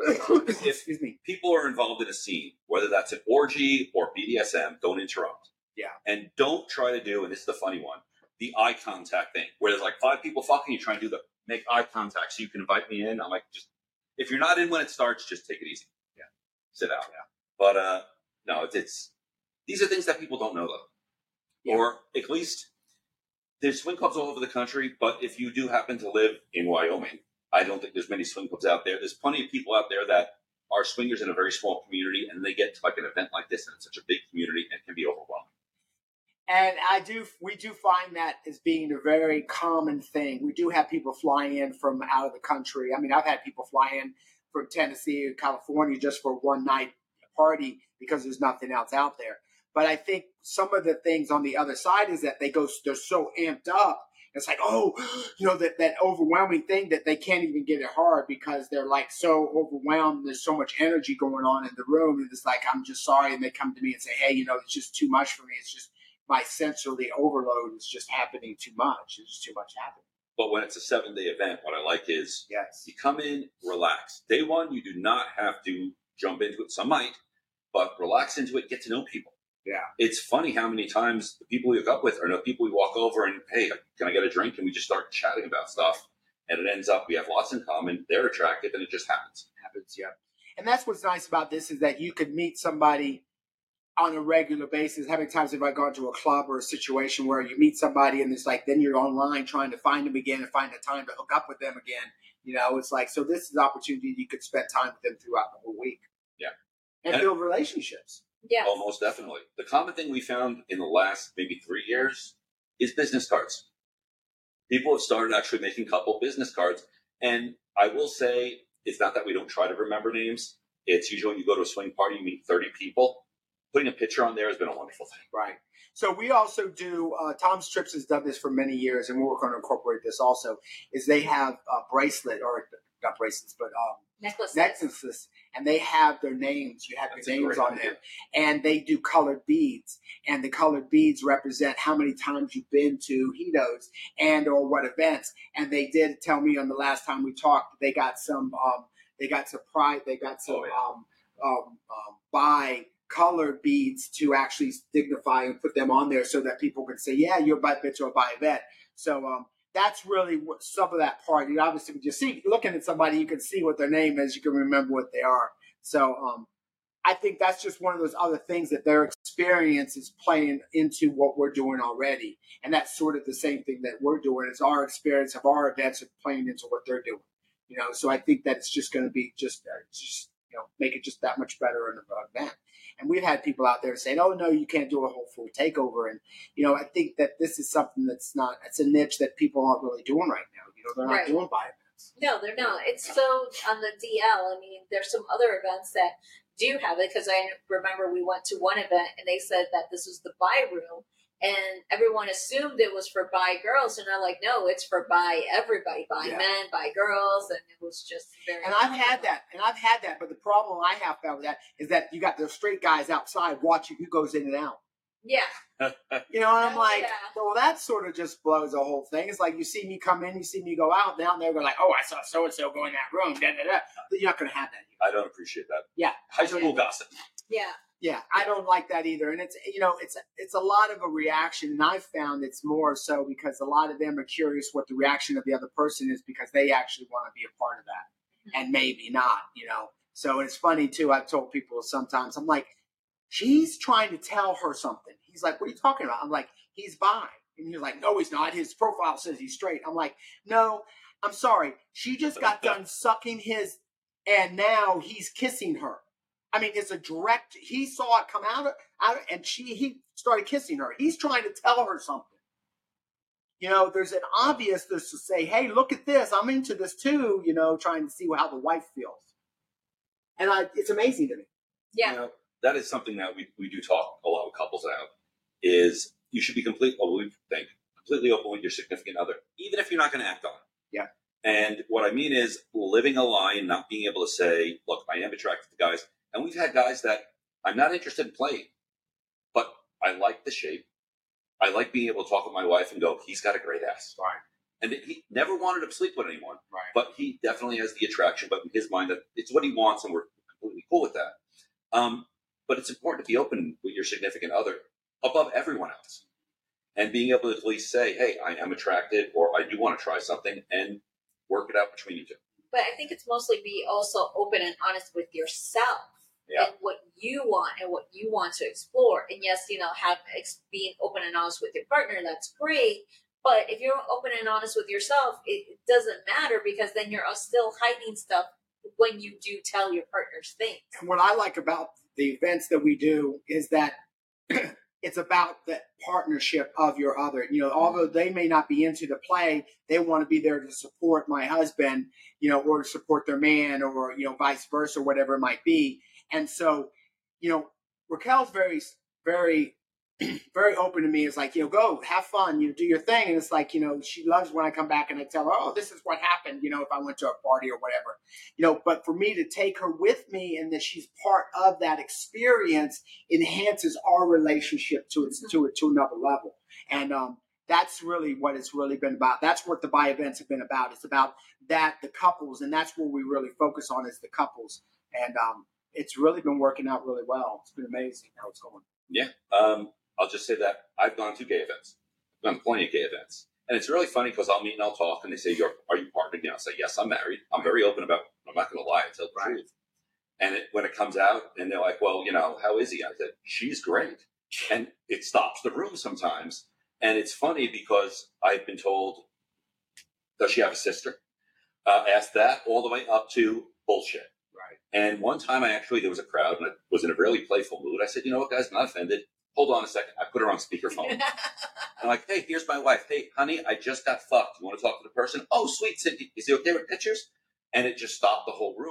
if people are involved in a scene, whether that's an orgy or BDSM, don't interrupt. Yeah. And don't try to do, and this is the funny one, the eye contact thing, where there's like 5 people fucking, you try and do the make eye contact so you can invite me in. I'm like, just, if you're not in when it starts, just take it easy. Yeah. Sit out. Yeah. But no, it's these are things that people don't know though. Yeah. Or at least there's swing clubs all over the country, but if you do happen to live in Wyoming, I don't think there's many swing clubs out there. There's plenty of people out there that are swingers in a very small community, and they get to like an event like this, and it's such a big community, and it can be overwhelming. And we do find that as being a very common thing. We do have people fly in from out of the country. I mean, I've had people fly in from Tennessee or California just for one night party because there's nothing else out there. But I think some of the things on the other side is that they're so amped up. It's like, that overwhelming thing that they can't even get it hard because they're like so overwhelmed. There's so much energy going on in the room. And it's like, I'm just sorry. And they come to me and say, hey, it's just too much for me. It's just my sensory overload is just happening too much. It's just too much happening. But when it's a 7-day event, what I like is yes, you come in, relax. Day one, you do not have to jump into it. Some might, but relax into it, get to know people. Yeah. It's funny how many times the people we hook up with are the people we walk over and, hey, can I get a drink? And we just start chatting about stuff. And it ends up, we have lots in common. They're attractive, and it just happens. Yeah. And that's what's nice about this is that you could meet somebody on a regular basis. How many times have I gone to a club or a situation where you meet somebody and it's like, then you're online trying to find them again and find the time to hook up with them again. It's like, so this is an opportunity you could spend time with them throughout the whole week. Yeah. And build relationships. Yeah. Almost definitely. The common thing we found in the last maybe 3 years is business cards. People have started actually making couple business cards. And I will say, it's not that we don't try to remember names. It's usually when you go to a swing party, you meet 30 people. Putting a picture on there has been a wonderful thing. Right. So we also do, Tom's Trips has done this for many years, and we're going to incorporate this also, is they have a bracelet, or not bracelets, but necklaces, and they have their names. You have That's your a names great on idea. them, and they do colored beads, and the colored beads represent how many times you've been to Hitos and or what events. And they did tell me on the last time we talked, they got some buy colored beads to actually dignify and put them on there so that people can say, yeah, you're by bitch or by vet. So that's really what some of that part. You obviously just see, looking at somebody, you can see what their name is, you can remember what they are. So I think that's just one of those other things that their experience is playing into what we're doing already. And that's sort of the same thing that we're doing, is our experience of our events are playing into what they're doing. So I think that it's just going to be just make it just that much better in the event. And we've had people out there saying, oh, no, you can't do a whole full takeover. And, I think that this is something it's a niche that people aren't really doing right now. They're not doing buy events. No, they're not. It's so on the DL. I mean, there's some other events that do have it, because I remember we went to one event and they said that this was the buy room. And everyone assumed it was for bi girls, and they're like, no, it's for bi everybody, bi men, bi girls, and it was just very. And I've had that, but the problem I have found with that is that you got the straight guys outside watching who goes in and out. Yeah. And I'm like, well, that sort of just blows the whole thing. It's like you see me come in, you see me go out. Now they're like, oh, I saw so and so go in that room. Da, da, da. But you're not going to have that here. I don't appreciate that. Yeah, high school gossip. Yeah. Yeah, I don't like that either. And it's a lot of a reaction. And I've found it's more so because a lot of them are curious what the reaction of the other person is, because they actually want to be a part of that. And maybe not, So it's funny, too. I've told people sometimes, I'm like, she's trying to tell her something. He's like, what are you talking about? I'm like, he's bi. And he's like, no, he's not. His profile says he's straight. I'm like, no, I'm sorry. She just got done sucking his, and now he's kissing her. I mean, it's a direct. He saw it come out, and he started kissing her. He's trying to tell her something. There's an obviousness to say, "Hey, look at this. I'm into this too." Trying to see how the wife feels, and it's amazing to me. Yeah, that is something that we do talk a lot with couples about. Is you should be completely open with your significant other, even if you're not going to act on it. Yeah. And what I mean is living a line, not being able to say, "Look, I am attracted to guys." And we've had guys that I'm not interested in playing, but I like the shape. I like being able to talk with my wife and go, he's got a great ass. Right. And he never wanted to sleep with anyone. Right. But he definitely has the attraction. But in his mind, that it's what he wants, and we're completely cool with that. But it's important to be open with your significant other above everyone else. And being able to at least say, hey, I am attracted, or I do want to try something, and work it out between you two. But I think it's mostly be also open and honest with yourself. Yeah. And what you want and what you want to explore. And yes, being open and honest with your partner, that's great. But if you're open and honest with yourself, it doesn't matter, because then you're still hiding stuff when you do tell your partners things. And what I like about the events that we do is that it's about the partnership of your other. Although they may not be into the play, they want to be there to support my husband, or to support their man, or, vice versa, whatever it might be. And so, Raquel's very, very, very open to me. It's like, go have fun, do your thing. And it's like, she loves when I come back and I tell her, oh, this is what happened, if I went to a party or whatever, but for me to take her with me and that she's part of that experience enhances our relationship to another level. And, that's really what it's really been about. That's what the buy events have been about. It's about that, the couples, and that's what we really focus on, is the couples. And, it's really been working out really well. It's been amazing how it's going. Yeah. I'll just say that I've gone to gay events. I've gone to plenty of gay events. And it's really funny because I'll meet and I'll talk, and they say, are you partnered now? I say, yes, I'm married. I'm very open about it. I'm not going to lie. I tell the truth. And when it comes out and they're like, well, how is he? I said, she's great. And it stops the room sometimes. And it's funny because I've been told, does she have a sister? Asked that all the way up to bullshit. Right. And one time there was a crowd, and I was in a really playful mood. I said, you know what, guys, I'm not offended. Hold on a second. I put her on speakerphone. I'm like, hey, here's my wife. Hey, honey, I just got fucked. You want to talk to the person? Oh, sweet. Is he okay with pictures? And it just stopped the whole room.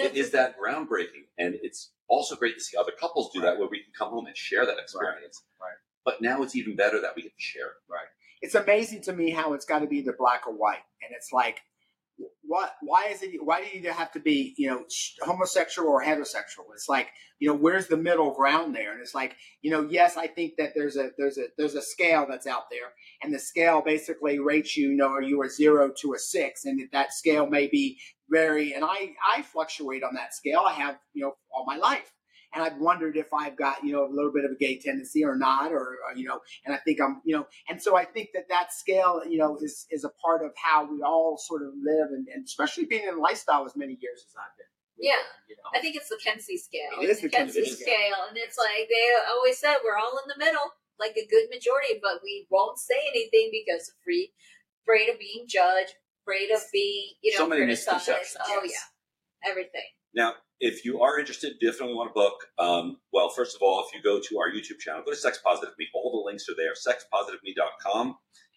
it is that groundbreaking, and it's also great to see other couples do that, where we can come home and share that experience. Right. But now it's even better that we can share it. Right. It's amazing to me how it's got to be either black or white, and it's like, what? Why is it? Why do you either have to be, homosexual or heterosexual? It's like, where's the middle ground there? And it's like, yes, I think that there's a scale that's out there, and the scale basically rates you, are you a 0 to a 6, and that scale may be very, and I fluctuate on that scale. I have, all my life. And I've wondered if I've got, a little bit of a gay tendency or not, or and I think I'm, and so I think that scale, is a part of how we all sort of live, and especially being in lifestyle as many years as I've been. Yeah. I think it's the Kinsey scale. It is the Kinsey scale. And it's like they always said, we're all in the middle, like a good majority, but we won't say anything because we're afraid of being judged, afraid of being, So many criticized. misconceptions. Oh, yeah. Everything. Now, if you are interested, definitely want to book. Well, first of all, if you go to our YouTube channel, go to Sex Positive Me. All the links are there, sexpositiveme.com.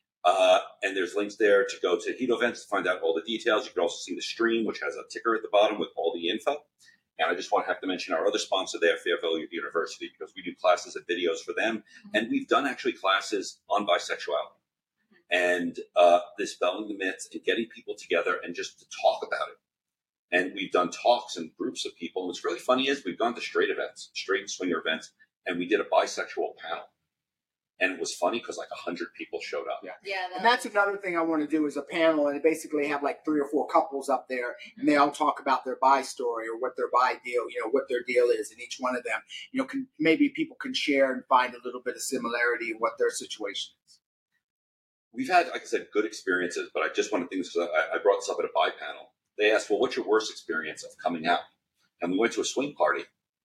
And there's links there to go to Heat events to find out all the details. You can also see the stream, which has a ticker at the bottom with all the info. And I just want to have to mention our other sponsor there, Fairfield University, because we do classes and videos for them. Mm-hmm. And we've done actually classes on bisexuality and dispelling the myths and getting people together and just to talk about it. And we've done talks and groups of people. And what's really funny is we've gone to straight swinger events, and we did a bisexual panel. And it was funny because like 100 people showed up. Yeah. And that's another thing I want to do is a panel, and basically have like 3 or 4 couples up there, and they all talk about their bi story or what their bi deal, what their deal is, and each one of them, maybe people can share and find a little bit of similarity in what their situation is. We've had, like I said, good experiences, but I just want to think this because I brought this up at a bi panel. They asked, well, what's your worst experience of coming out? And we went to a swing party,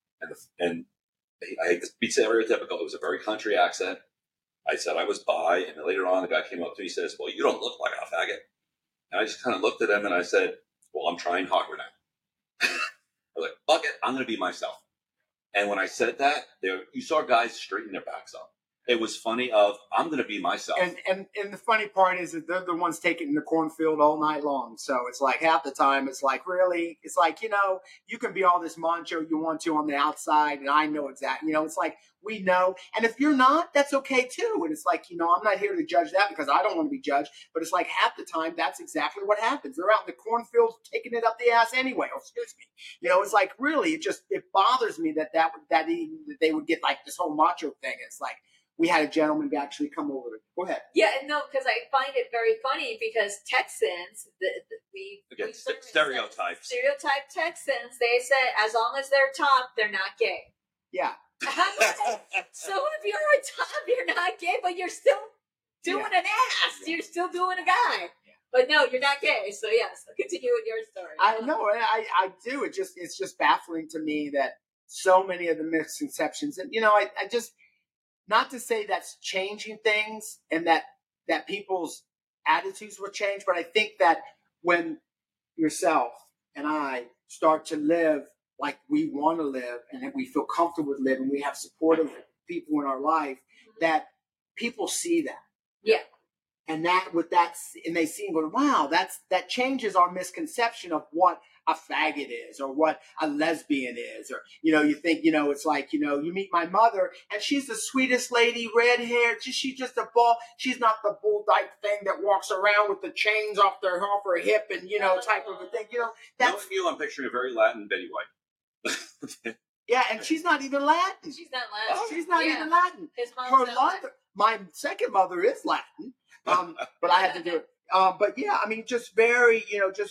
and I hate to be stereotypical. It was a very country accent. I said I was bi, and then later on, the guy came up to me and says, well, you don't look like a faggot. And I just kind of looked at him, and I said, well, I'm trying harder now. I was like, fuck it, I'm going to be myself. And when I said that, you saw guys straighten their backs up. It was funny I'm going to be myself. And the funny part is that they're the ones taking in the cornfield all night long. So it's like half the time it's like, really? It's like, you can be all this macho you want to on the outside, and I know exactly, it's like, we know. And if you're not, that's okay too. And it's like, I'm not here to judge that because I don't want to be judged. But it's like half the time, that's exactly what happens. They're out in the cornfield taking it up the ass anyway. Oh, excuse me. It's like, really, it bothers me that they would get like this whole macho thing. It's like, we had a gentleman actually come over. Go ahead. Yeah, no, because I find it very funny because Texans, stereotype Texans, they say as long as they're top, they're not gay. Yeah. So if you're a top, you're not gay, but you're still doing an ass. You're still doing a guy. But no, you're not gay. So yes, continue with your story. I know, I do. It's just baffling to me that so many of the misconceptions, and I just. Not to say that's changing things and that people's attitudes will change, but I think that when yourself and I start to live like we want to live and that we feel comfortable with living, we have supportive people in our life, that people see that. Yeah. And and they see and go, wow, that changes our misconception of what a faggot is or what a lesbian is. Or, you think, it's like, you meet my mother and she's the sweetest lady, red hair. She's just a ball. She's not the bull dyke thing that walks around with the chains off her hip and, type of a thing. That's knowing you, I'm picturing a very Latin Betty White. Yeah, and she's not even Latin. She's not Latin. She's not even Latin. His mom's Her not mother, Latin. my second mother is Latin. But I had to do it. But yeah, I mean, just very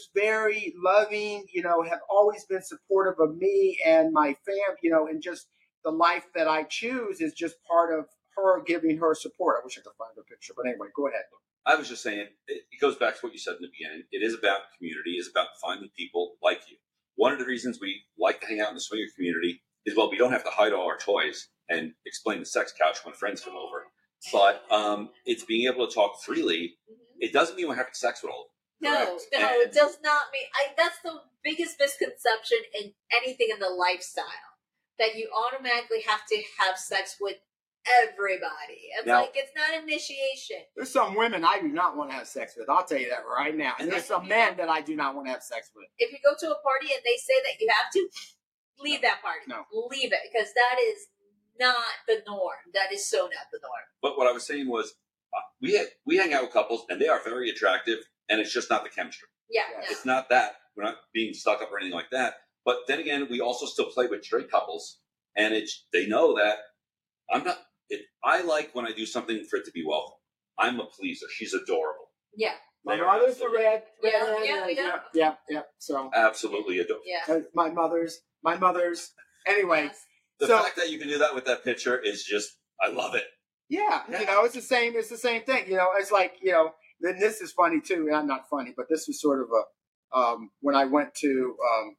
loving, have always been supportive of me and my fam, and just the life that I choose is just part of her giving her support. I wish I could find a picture, but anyway, go ahead. I was just saying, it goes back to what you said in the beginning. It is about community. It's about finding people like you. One of the reasons we like to hang out in the swinger community is, well, we don't have to hide all our toys and explain the sex couch when friends come over. But it's being able to talk freely. It doesn't mean we're having sex with all of them. No, it does not mean. That's the biggest misconception in anything in the lifestyle, that you automatically have to have sex with everybody. It's Now- like it's not initiation. There's some women I do not want to have sex with. I'll tell you that right now. And there's some men that I do not want to have sex with. If you go to a party and they say that you have to, leave that party. No. Leave it, because that is not the norm. That is so not the norm. But what I was saying was, we hang out with couples, and they are very attractive, and it's just not the chemistry. Yeah, Yes. no. It's not that we're not being stuck up or anything like that. But then again, we also still play with straight couples, and they know that I'm not. I like when I do something for it to be welcome. I'm a pleaser. She's adorable. Yeah, My They are mother's the absolutely- red. Yeah. So Absolutely adorable. yeah. my mother's. Anyway, Yes. The So- fact that you can do that with that picture is just, I love it. yeah, Yeah. it's the same. It's the same thing. It's like Then this is funny too. And not funny, but this was sort of a when I went to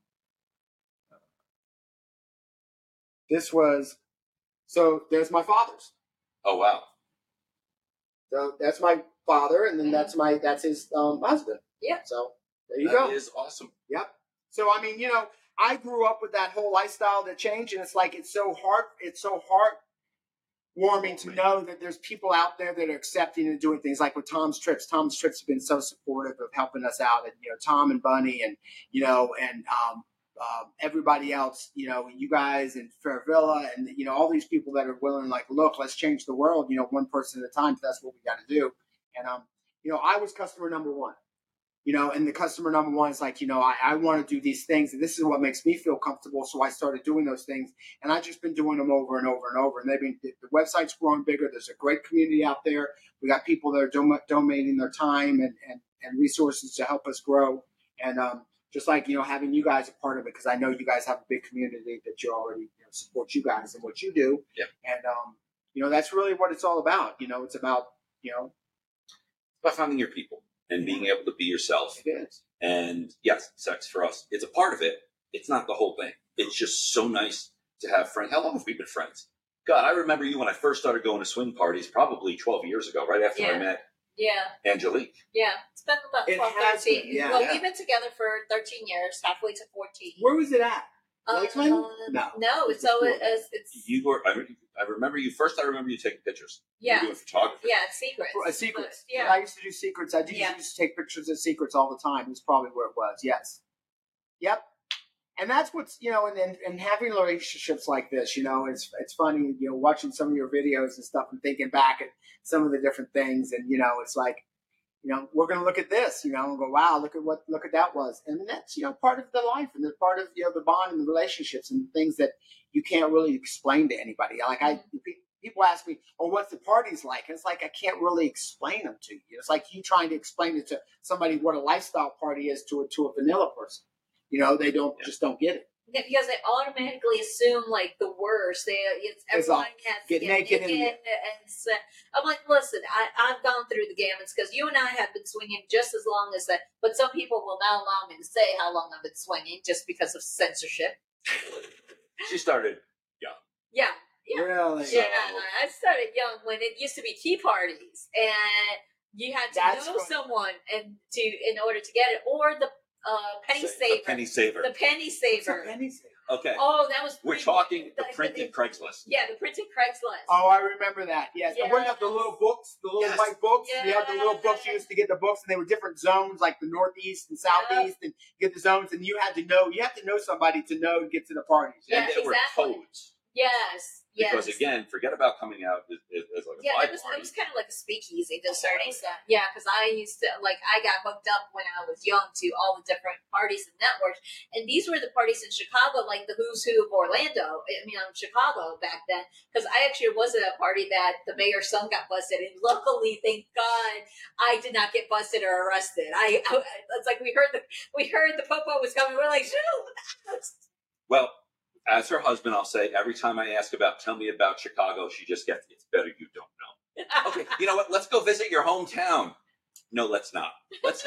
this was so there's my father's. Oh, wow. So that's my father, and then that's his husband. Yeah. So there you That go. is awesome. Yep. So I mean, I grew up with that whole lifestyle that changed, and it's like it's so heartwarming to know that there's people out there that are accepting and doing things like with Tom's Trips. Tom's Trips have been so supportive of helping us out, and Tom and Bunny, and everybody else, you guys and Fairvilla, and all these people that are willing, like, look, let's change the world, one person at a time. That's what we got to do. And I was customer number one. And the customer number one is like, I want to do these things, and this is what makes me feel comfortable. So I started doing those things, and I've just been doing them over and over and over. And the website's growing bigger. There's a great community out there. We got people that are donating their time and resources to help us grow. And just like, having you guys a part of it, because I know you guys have a big community that you already support you guys and what you do. Yeah. And, that's really what it's all about. It's about, About finding your people and being able to be yourself. it is. And yes, sex for us, it's a part of it. It's not the whole thing. It's just so nice to have friends. How long have we been friends? God, I remember you when I first started going to swing parties, probably 12 years ago, right after I Yeah. met Yeah. Angelique. Yeah. It's been about It 12, has 13. been, yeah. Well, Yeah. we've been together for 13 years, halfway to 14. Where was it at? Lakeland? No. No. It's so it's You were. I remember you first. I remember you taking pictures. You were yeah. doing photography. Yeah, it's secrets. Secrets. But, yeah. I used to do secrets. I Yeah. used to take pictures of secrets all the time. It's probably where it was. Yes. Yep. And that's what's and having relationships like this. It's funny. Watching some of your videos and stuff and thinking back at some of the different things, and it's like. We're going to look at this, and go, wow, look at that was. And that's, part of the life, and the part of, the bond and the relationships and things that you can't really explain to anybody. Like people ask me, oh, what's the parties like? And it's like, I can't really explain them to you. It's like you trying to explain it to somebody what a lifestyle party is to a vanilla person. They just don't get it. Because they automatically assume like the worst. Everyone has to get naked and so, I'm like, listen, I've gone through the gamuts because you and I have been swinging just as long as that. But some people will not allow me to say how long I've been swinging just because of censorship. She started. Yeah, yeah. Really? Yeah, I started young when it used to be tea parties, and you had to That's know funny. someone in order to get it, or the penny saver. A penny saver. The penny What's saver. a penny saver? Okay. Oh, that was. We're pretty- talking the printed Craigslist. Yeah, the printed Craigslist. Oh, I remember that. Yes. And what about the little books, the little Yes. white books? You have the little Yes. books. You used to get the books, and they were different zones, like the northeast and southeast, and you get the zones, and you have to know somebody to know to get to the parties. Yeah, And there were exactly. codes. Yes. Yes. Because again, forget about coming out as like a Yeah, five it party. was kind of like a speakeasy to a certain extent. Yeah, because I used to I got hooked up when I was young to all the different parties and networks, and these were the parties in Chicago, like the Who's Who of Orlando. I mean, Chicago back then, because I actually was at a party that the mayor's son got busted, and luckily, thank God, I did not get busted or arrested. It's like we heard the popo was coming. We're like, shoot. Well, as her husband, I'll say every time I ask tell me about Chicago, she just gets, it's better you don't know. Okay, you know what? Let's go visit your hometown. No, let's not. Let's.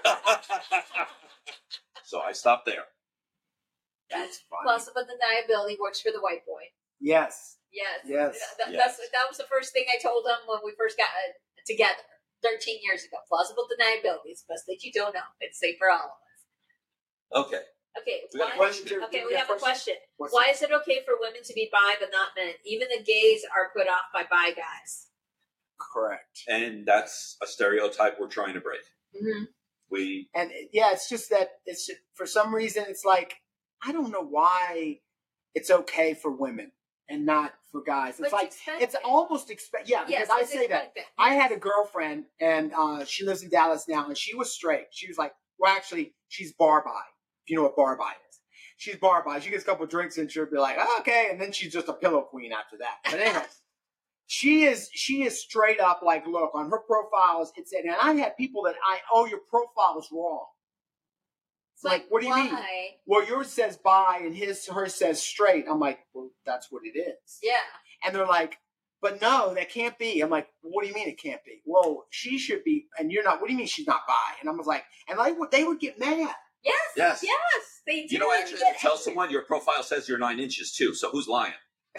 So I stopped there. That's funny. Plus, but the deniability works for the white boy. Yes. Yes. Yes. That was the first thing I told him when we first got together 13 years ago. Plausible deniability is the best that you don't know. It's safe for all of us. Okay. Okay, We got a why- question. okay, We we got have a question. What's Why that? is it okay for women to be bi but not men? Even the gays are put off by bi guys. Correct. And that's a stereotype we're trying to break. Mm-hmm. And yeah, it's just that it's for some reason it's like I don't know why it's okay for women and not for guys. It's But like it's almost expect. Yeah, because yes, I it's say that. expected. I had a girlfriend, and she lives in Dallas now, and she was straight. She was like, well, actually, she's bar-bi. If you know what bar-bi is. She's bar-bi. She gets a couple drinks and she'll be like, oh, okay, and then she's just a pillow queen after that. But anyway, she is straight up like, look, on her profiles, it said, and I had people that your profile is wrong. It's Like, what do you mean? why? Well, yours says bi and hers says straight. I'm like, well, that's what it is. Yeah. And they're like, but no, that can't be. I'm like, what do you mean it can't be? Well, she should be, and you're not. What do you mean she's not bi? And I was like, and they would get mad. Yes. Yes. Yes. They do. You know, I actually have to tell someone your profile says you're 9 inches too. So who's lying?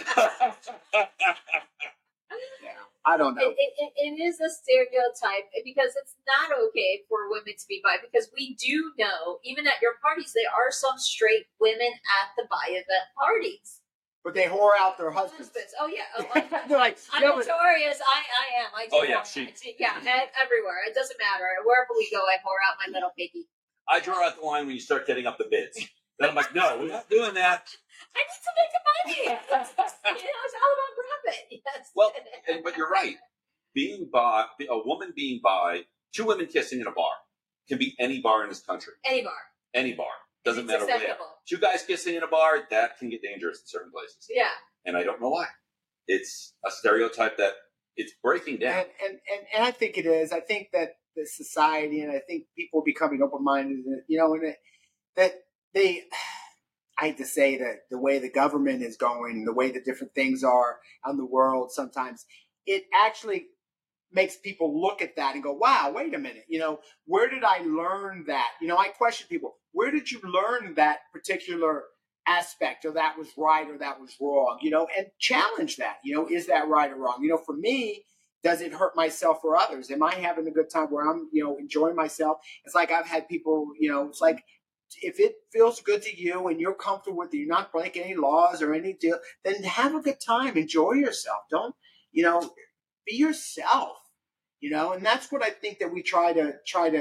Yeah, I don't know. It is a stereotype because it's not okay for women to be bi because we do know, even at your parties, there are some straight women at the bi event parties. But they whore out their husbands. Oh, yeah. Oh, They're like, I'm yeah, but notorious. I am. I do. Oh, yeah, everywhere. It doesn't matter. Wherever we go, I whore out my little piggy. I draw out the line when you start getting up the bids. Then I'm like, no, we're not doing that. I need to make money. It's all about profit. Yes. Well, but you're right. Being bi, a woman being bi, two women kissing in a bar can be any bar in this country. Any bar. Any bar. Doesn't It's matter where. acceptable. Two guys kissing in a bar, that can get dangerous in certain places. Yeah. And I don't know why. It's a stereotype that it's breaking down. and I think it is. I think that the society and I think people are becoming open-minded, and that they, I hate to say that the way the government is going, the way the different things are on the world, sometimes it actually makes people look at that and go, wow, wait a minute, where did I learn that? I question people, where did you learn that particular aspect, or that was right or that was wrong, and challenge that, is that right or wrong? For me, does it hurt myself or others? Am I having a good time where I'm, enjoying myself? It's like I've had people, it's like, if it feels good to you and you're comfortable with it, you're not breaking any laws or any deal, then have a good time. Enjoy yourself. Don't, be yourself, and that's what I think that we try to,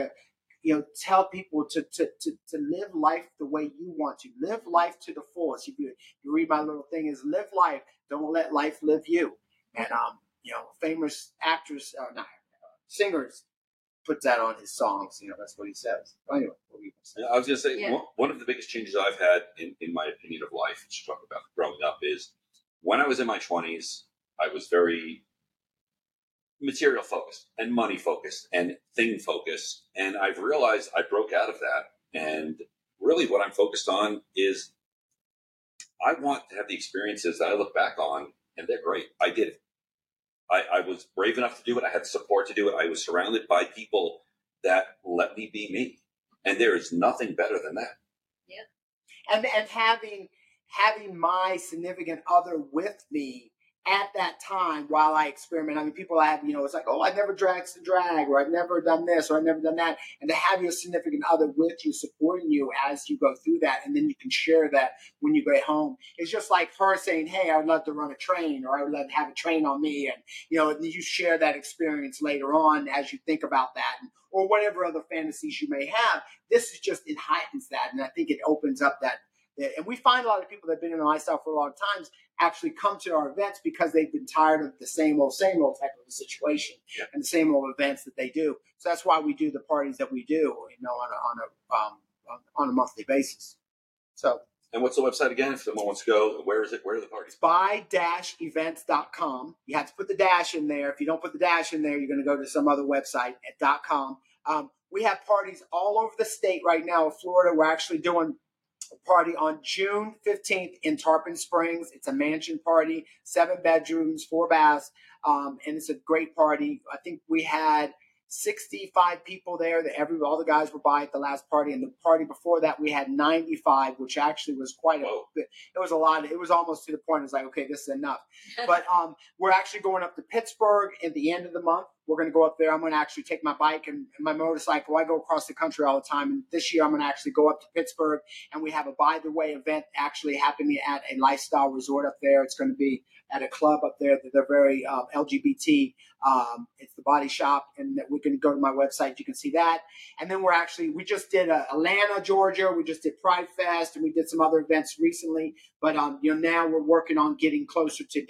tell people to live life the way you want to. Live life to the fullest. You read my little thing is live life. Don't let life live you. And, famous actors, singers put that on his songs. That's what he says. Anyway, I was going to say, Yeah. one of the biggest changes I've had, in my opinion, of life, which you talk about growing up, is when I was in my 20s, I was very material focused and money focused and thing focused. And I've realized I broke out of that. And really what I'm focused on is I want to have the experiences that I look back on, and they're great. I did it. I was brave enough to do it. I had support to do it. I was surrounded by people that let me be me. And there is nothing better than that. Yeah. And having my significant other with me at that time while I experiment. I mean, people have, it's like, oh, I've never drag, or I've never done this, or I've never done that. And to have your significant other with you, supporting you as you go through that, and then you can share that when you get home. It's just like her saying, hey, I would love to run a train, or I would love to have a train on me. And, you share that experience later on as you think about that, or whatever other fantasies you may have. This is just, it heightens that. And I think it opens up that. And we find a lot of people that have been in the lifestyle for a long time actually come to our events because they've been tired of the same old type of a situation, and the same old events that they do. So that's why we do the parties that we do, on a monthly basis. So. And what's the website again? If someone wants to go, where is it? Where are the parties? Bi-events.com. You have to put the dash in there. If you don't put the dash in there, you're going to go to some other website at .com. We have parties all over the state right now. In Florida, we're actually doing a party on June 15th in Tarpon Springs. It's a mansion party, 7 bedrooms, 4 baths, and it's a great party. I think we had 65 people there. All the guys were by at the last party, and the party before that we had 95, which actually was quite it was a lot. It was almost to the point. It was like, okay, this is enough. But we're actually going up to Pittsburgh at the end of the month. we're going to go up there. I'm going to actually take my bike and my motorcycle. I go across the country all the time. And this year I'm going to actually go up to Pittsburgh, and we have a by the way event actually happening at a lifestyle resort up there. It's going to be at a club up there that they're very LGBT. It's the Body Shop, and we can go to my website. You can see that. And then we just did Atlanta, Georgia. We just did Pride Fest, and we did some other events recently. But now we're working on getting closer to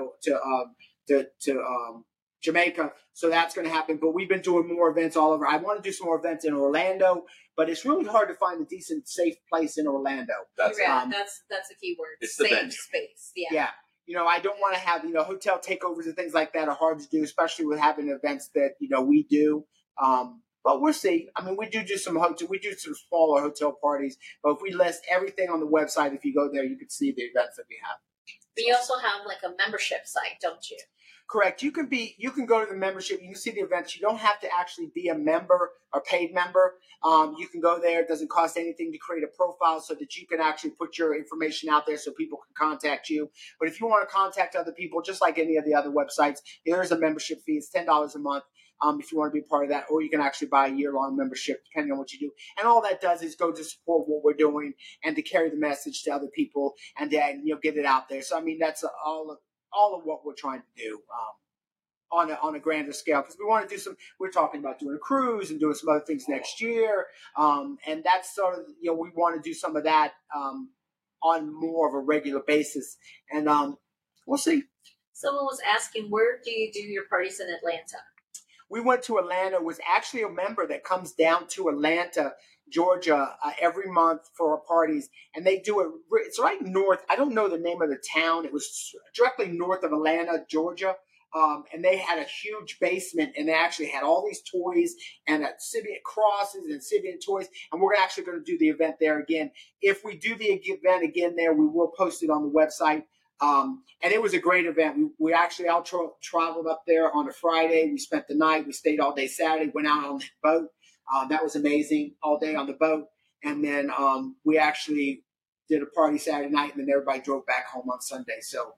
Jamaica. So that's going to happen. But we've been doing more events all over. I want to do some more events in Orlando, but it's really hard to find a decent, safe place in Orlando. That's a key word. It's the safe venue. Space. Yeah. Yeah. I don't want to have, hotel takeovers and things like that are hard to do, especially with having events that, we do. But we'll see. I mean, we do some smaller hotel parties, but if we list everything on the website, if you go there, you can see the events that we have. But you also have like a membership site, don't you? Correct. You can go to the membership. You can see the events. You don't have to actually be a member or paid member. You can go there. It doesn't cost anything to create a profile so that you can actually put your information out there so people can contact you. But if you want to contact other people, just like any of the other websites, there's a membership fee. It's $10 a month. If you want to be part of that, or you can actually buy a year-long membership depending on what you do. And all that does is go to support what we're doing and to carry the message to other people and then get it out there. So I mean, that's all of what we're trying to do on a grander scale, because we want to do we're talking about doing a cruise and doing some other things next year, and that's sort of we want to do some of that on more of a regular basis, and we'll see. Someone was asking, where do you do your parties in Atlanta? We went to Atlanta. It was actually a member that comes down to Atlanta, Georgia, every month for our parties. And they do it. It's right north. I don't know the name of the town. It was directly north of Atlanta, Georgia. And they had a huge basement, and they actually had all these toys and Sybian crosses and Sybian toys. And we're actually going to do the event there again. If we do the event again there, we will post it on the website. And it was a great event. We actually traveled up there on a Friday. We spent the night. We stayed all day Saturday, went out on the boat. That was amazing, all day on the boat. And then we actually did a party Saturday night, and then everybody drove back home on Sunday. So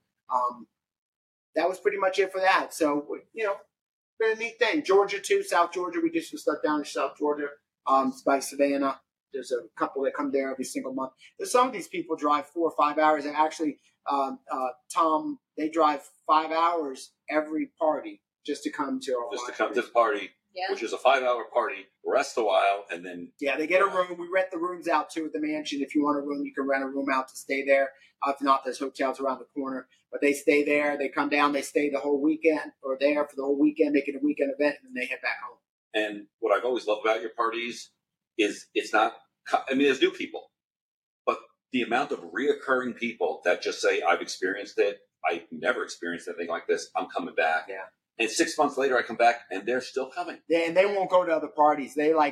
that was pretty much it for that. So, been a neat thing. Georgia, too, South Georgia. We did some stuff down in South Georgia. It's by Savannah. There's a couple that come there every single month. There's some of these people drive 4 or 5 hours. And actually, Tom, they drive 5 hours every party just to come to our Just to come to the party, which is a 5-hour party, rest a while, and then... Yeah, they get a room. We rent the rooms out, too, at the mansion. If you want a room, you can rent a room out to stay there. If not, there's hotels around the corner. But they stay there. They come down. They stay the whole weekend, or there for the whole weekend, make it a weekend event, and then they head back home. And what I've always loved about your parties is it's not... I mean, there's new people, but the amount of reoccurring people that just say, I've experienced it, I've never experienced anything like this, I'm coming back. Yeah. And 6 months later, I come back, and they're still coming. And they won't go to other parties. They I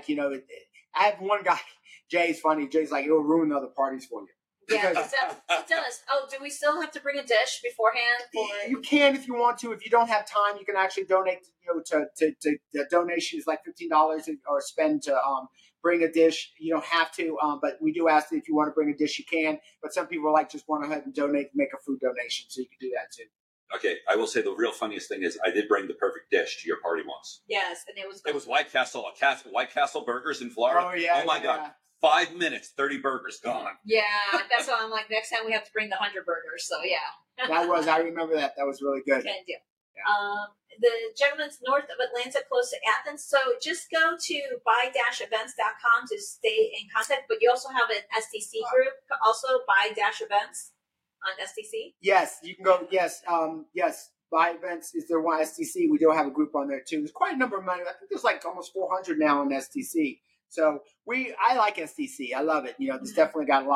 have one guy, Jay's funny. Jay's like, it'll ruin other parties for you. Yeah, it does. Oh, do we still have to bring a dish beforehand? You can if you want to. If you don't have time, you can actually donate. To the donation is like $15 or spend to bring a dish. You don't have to, but we do ask that if you want to bring a dish, you can. But some people just want to go ahead and donate, make a food donation, so you can do that too. Okay, I will say the real funniest thing is I did bring the perfect dish to your party once. Yes, and it was White Castle, White Castle Burgers in Florida. Oh yeah! Oh my God. 5 minutes, 30 burgers gone. Yeah, that's why I'm like, next time we have to bring the 100 burgers. So yeah, I remember that. That was really good. Can do. Yeah. The gentleman's north of Atlanta, close to Athens. So just go to buy-events.com to stay in contact. But you also have an STC group, also buy-events on STC. Yes, you can go. Yes, yes. Buy Events is their one STC. We do have a group on there too. There's quite a number of money. I think there's like almost 400 now on STC. So I like STC. I love it. It's definitely got a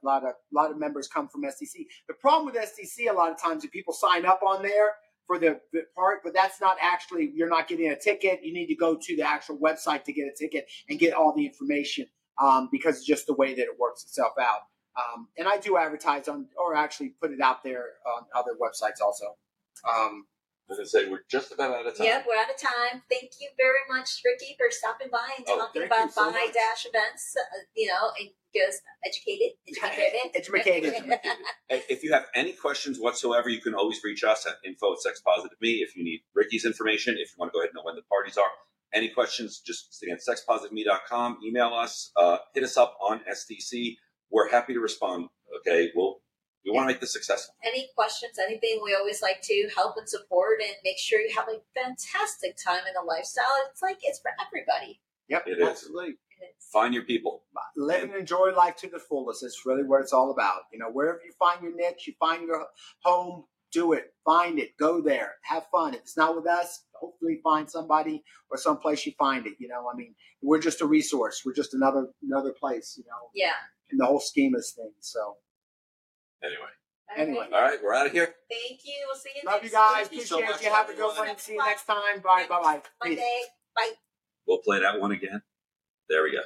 lot of members come from STC. The problem with STC a lot of times is people sign up on there for the part, but that's not actually, you're not getting a ticket. You need to go to the actual website to get a ticket and get all the information because it's just the way that it works itself out. And I do advertise on, or actually put it out there on other websites also. I was going to say, we're just about out of time. Yep, we're out of time. Thank you very much, Ricky, for stopping by and Oh, talking thank you about so Buy much. Dash events. And get us educated. Educated. And if you have any questions whatsoever, you can always reach us at info@sexpositiveme. If you need Ricky's information, if you want to go ahead and know when the parties are, any questions, just again, sexpositiveme.com. Email us, hit us up on SDC. We're happy to respond. Okay, we want to make this successful. Any questions, anything, we always like to help and support and make sure you have a fantastic time in the lifestyle. It's for everybody. Yep, It is. absolutely. Find your people. Live and enjoy life to the fullest. It's really what it's all about. Wherever you find your niche, you find your home, do it. Find it. Go there. Have fun. If it's not with us, hopefully find somebody or someplace you find it. We're just a resource. We're just another place, Yeah. in the whole scheme of things. So Anyway. All right, we're out of here. Thank you. We'll see you love next you guys. Thank you so Appreciate much, you. Have a good everyone. one. See you next time. Bye. Bye-bye. Peace. Monday. Bye. We'll play that one again. There we go.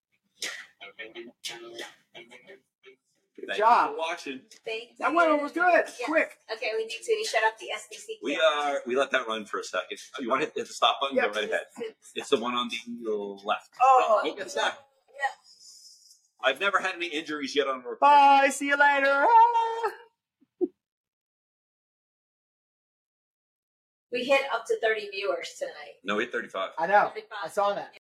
Good job. You for watching. Thank you. That one was good. Yes. Quick. Okay, we need to shut up the SDC. We let that run for a second. You want to hit the stop button? Yep. Go right ahead. It's the one on the left. Oh. Go get that. I've never had any injuries yet on recording. Bye. See you later. We hit up to 30 viewers tonight. No, hit 35. I know. 35. I saw that.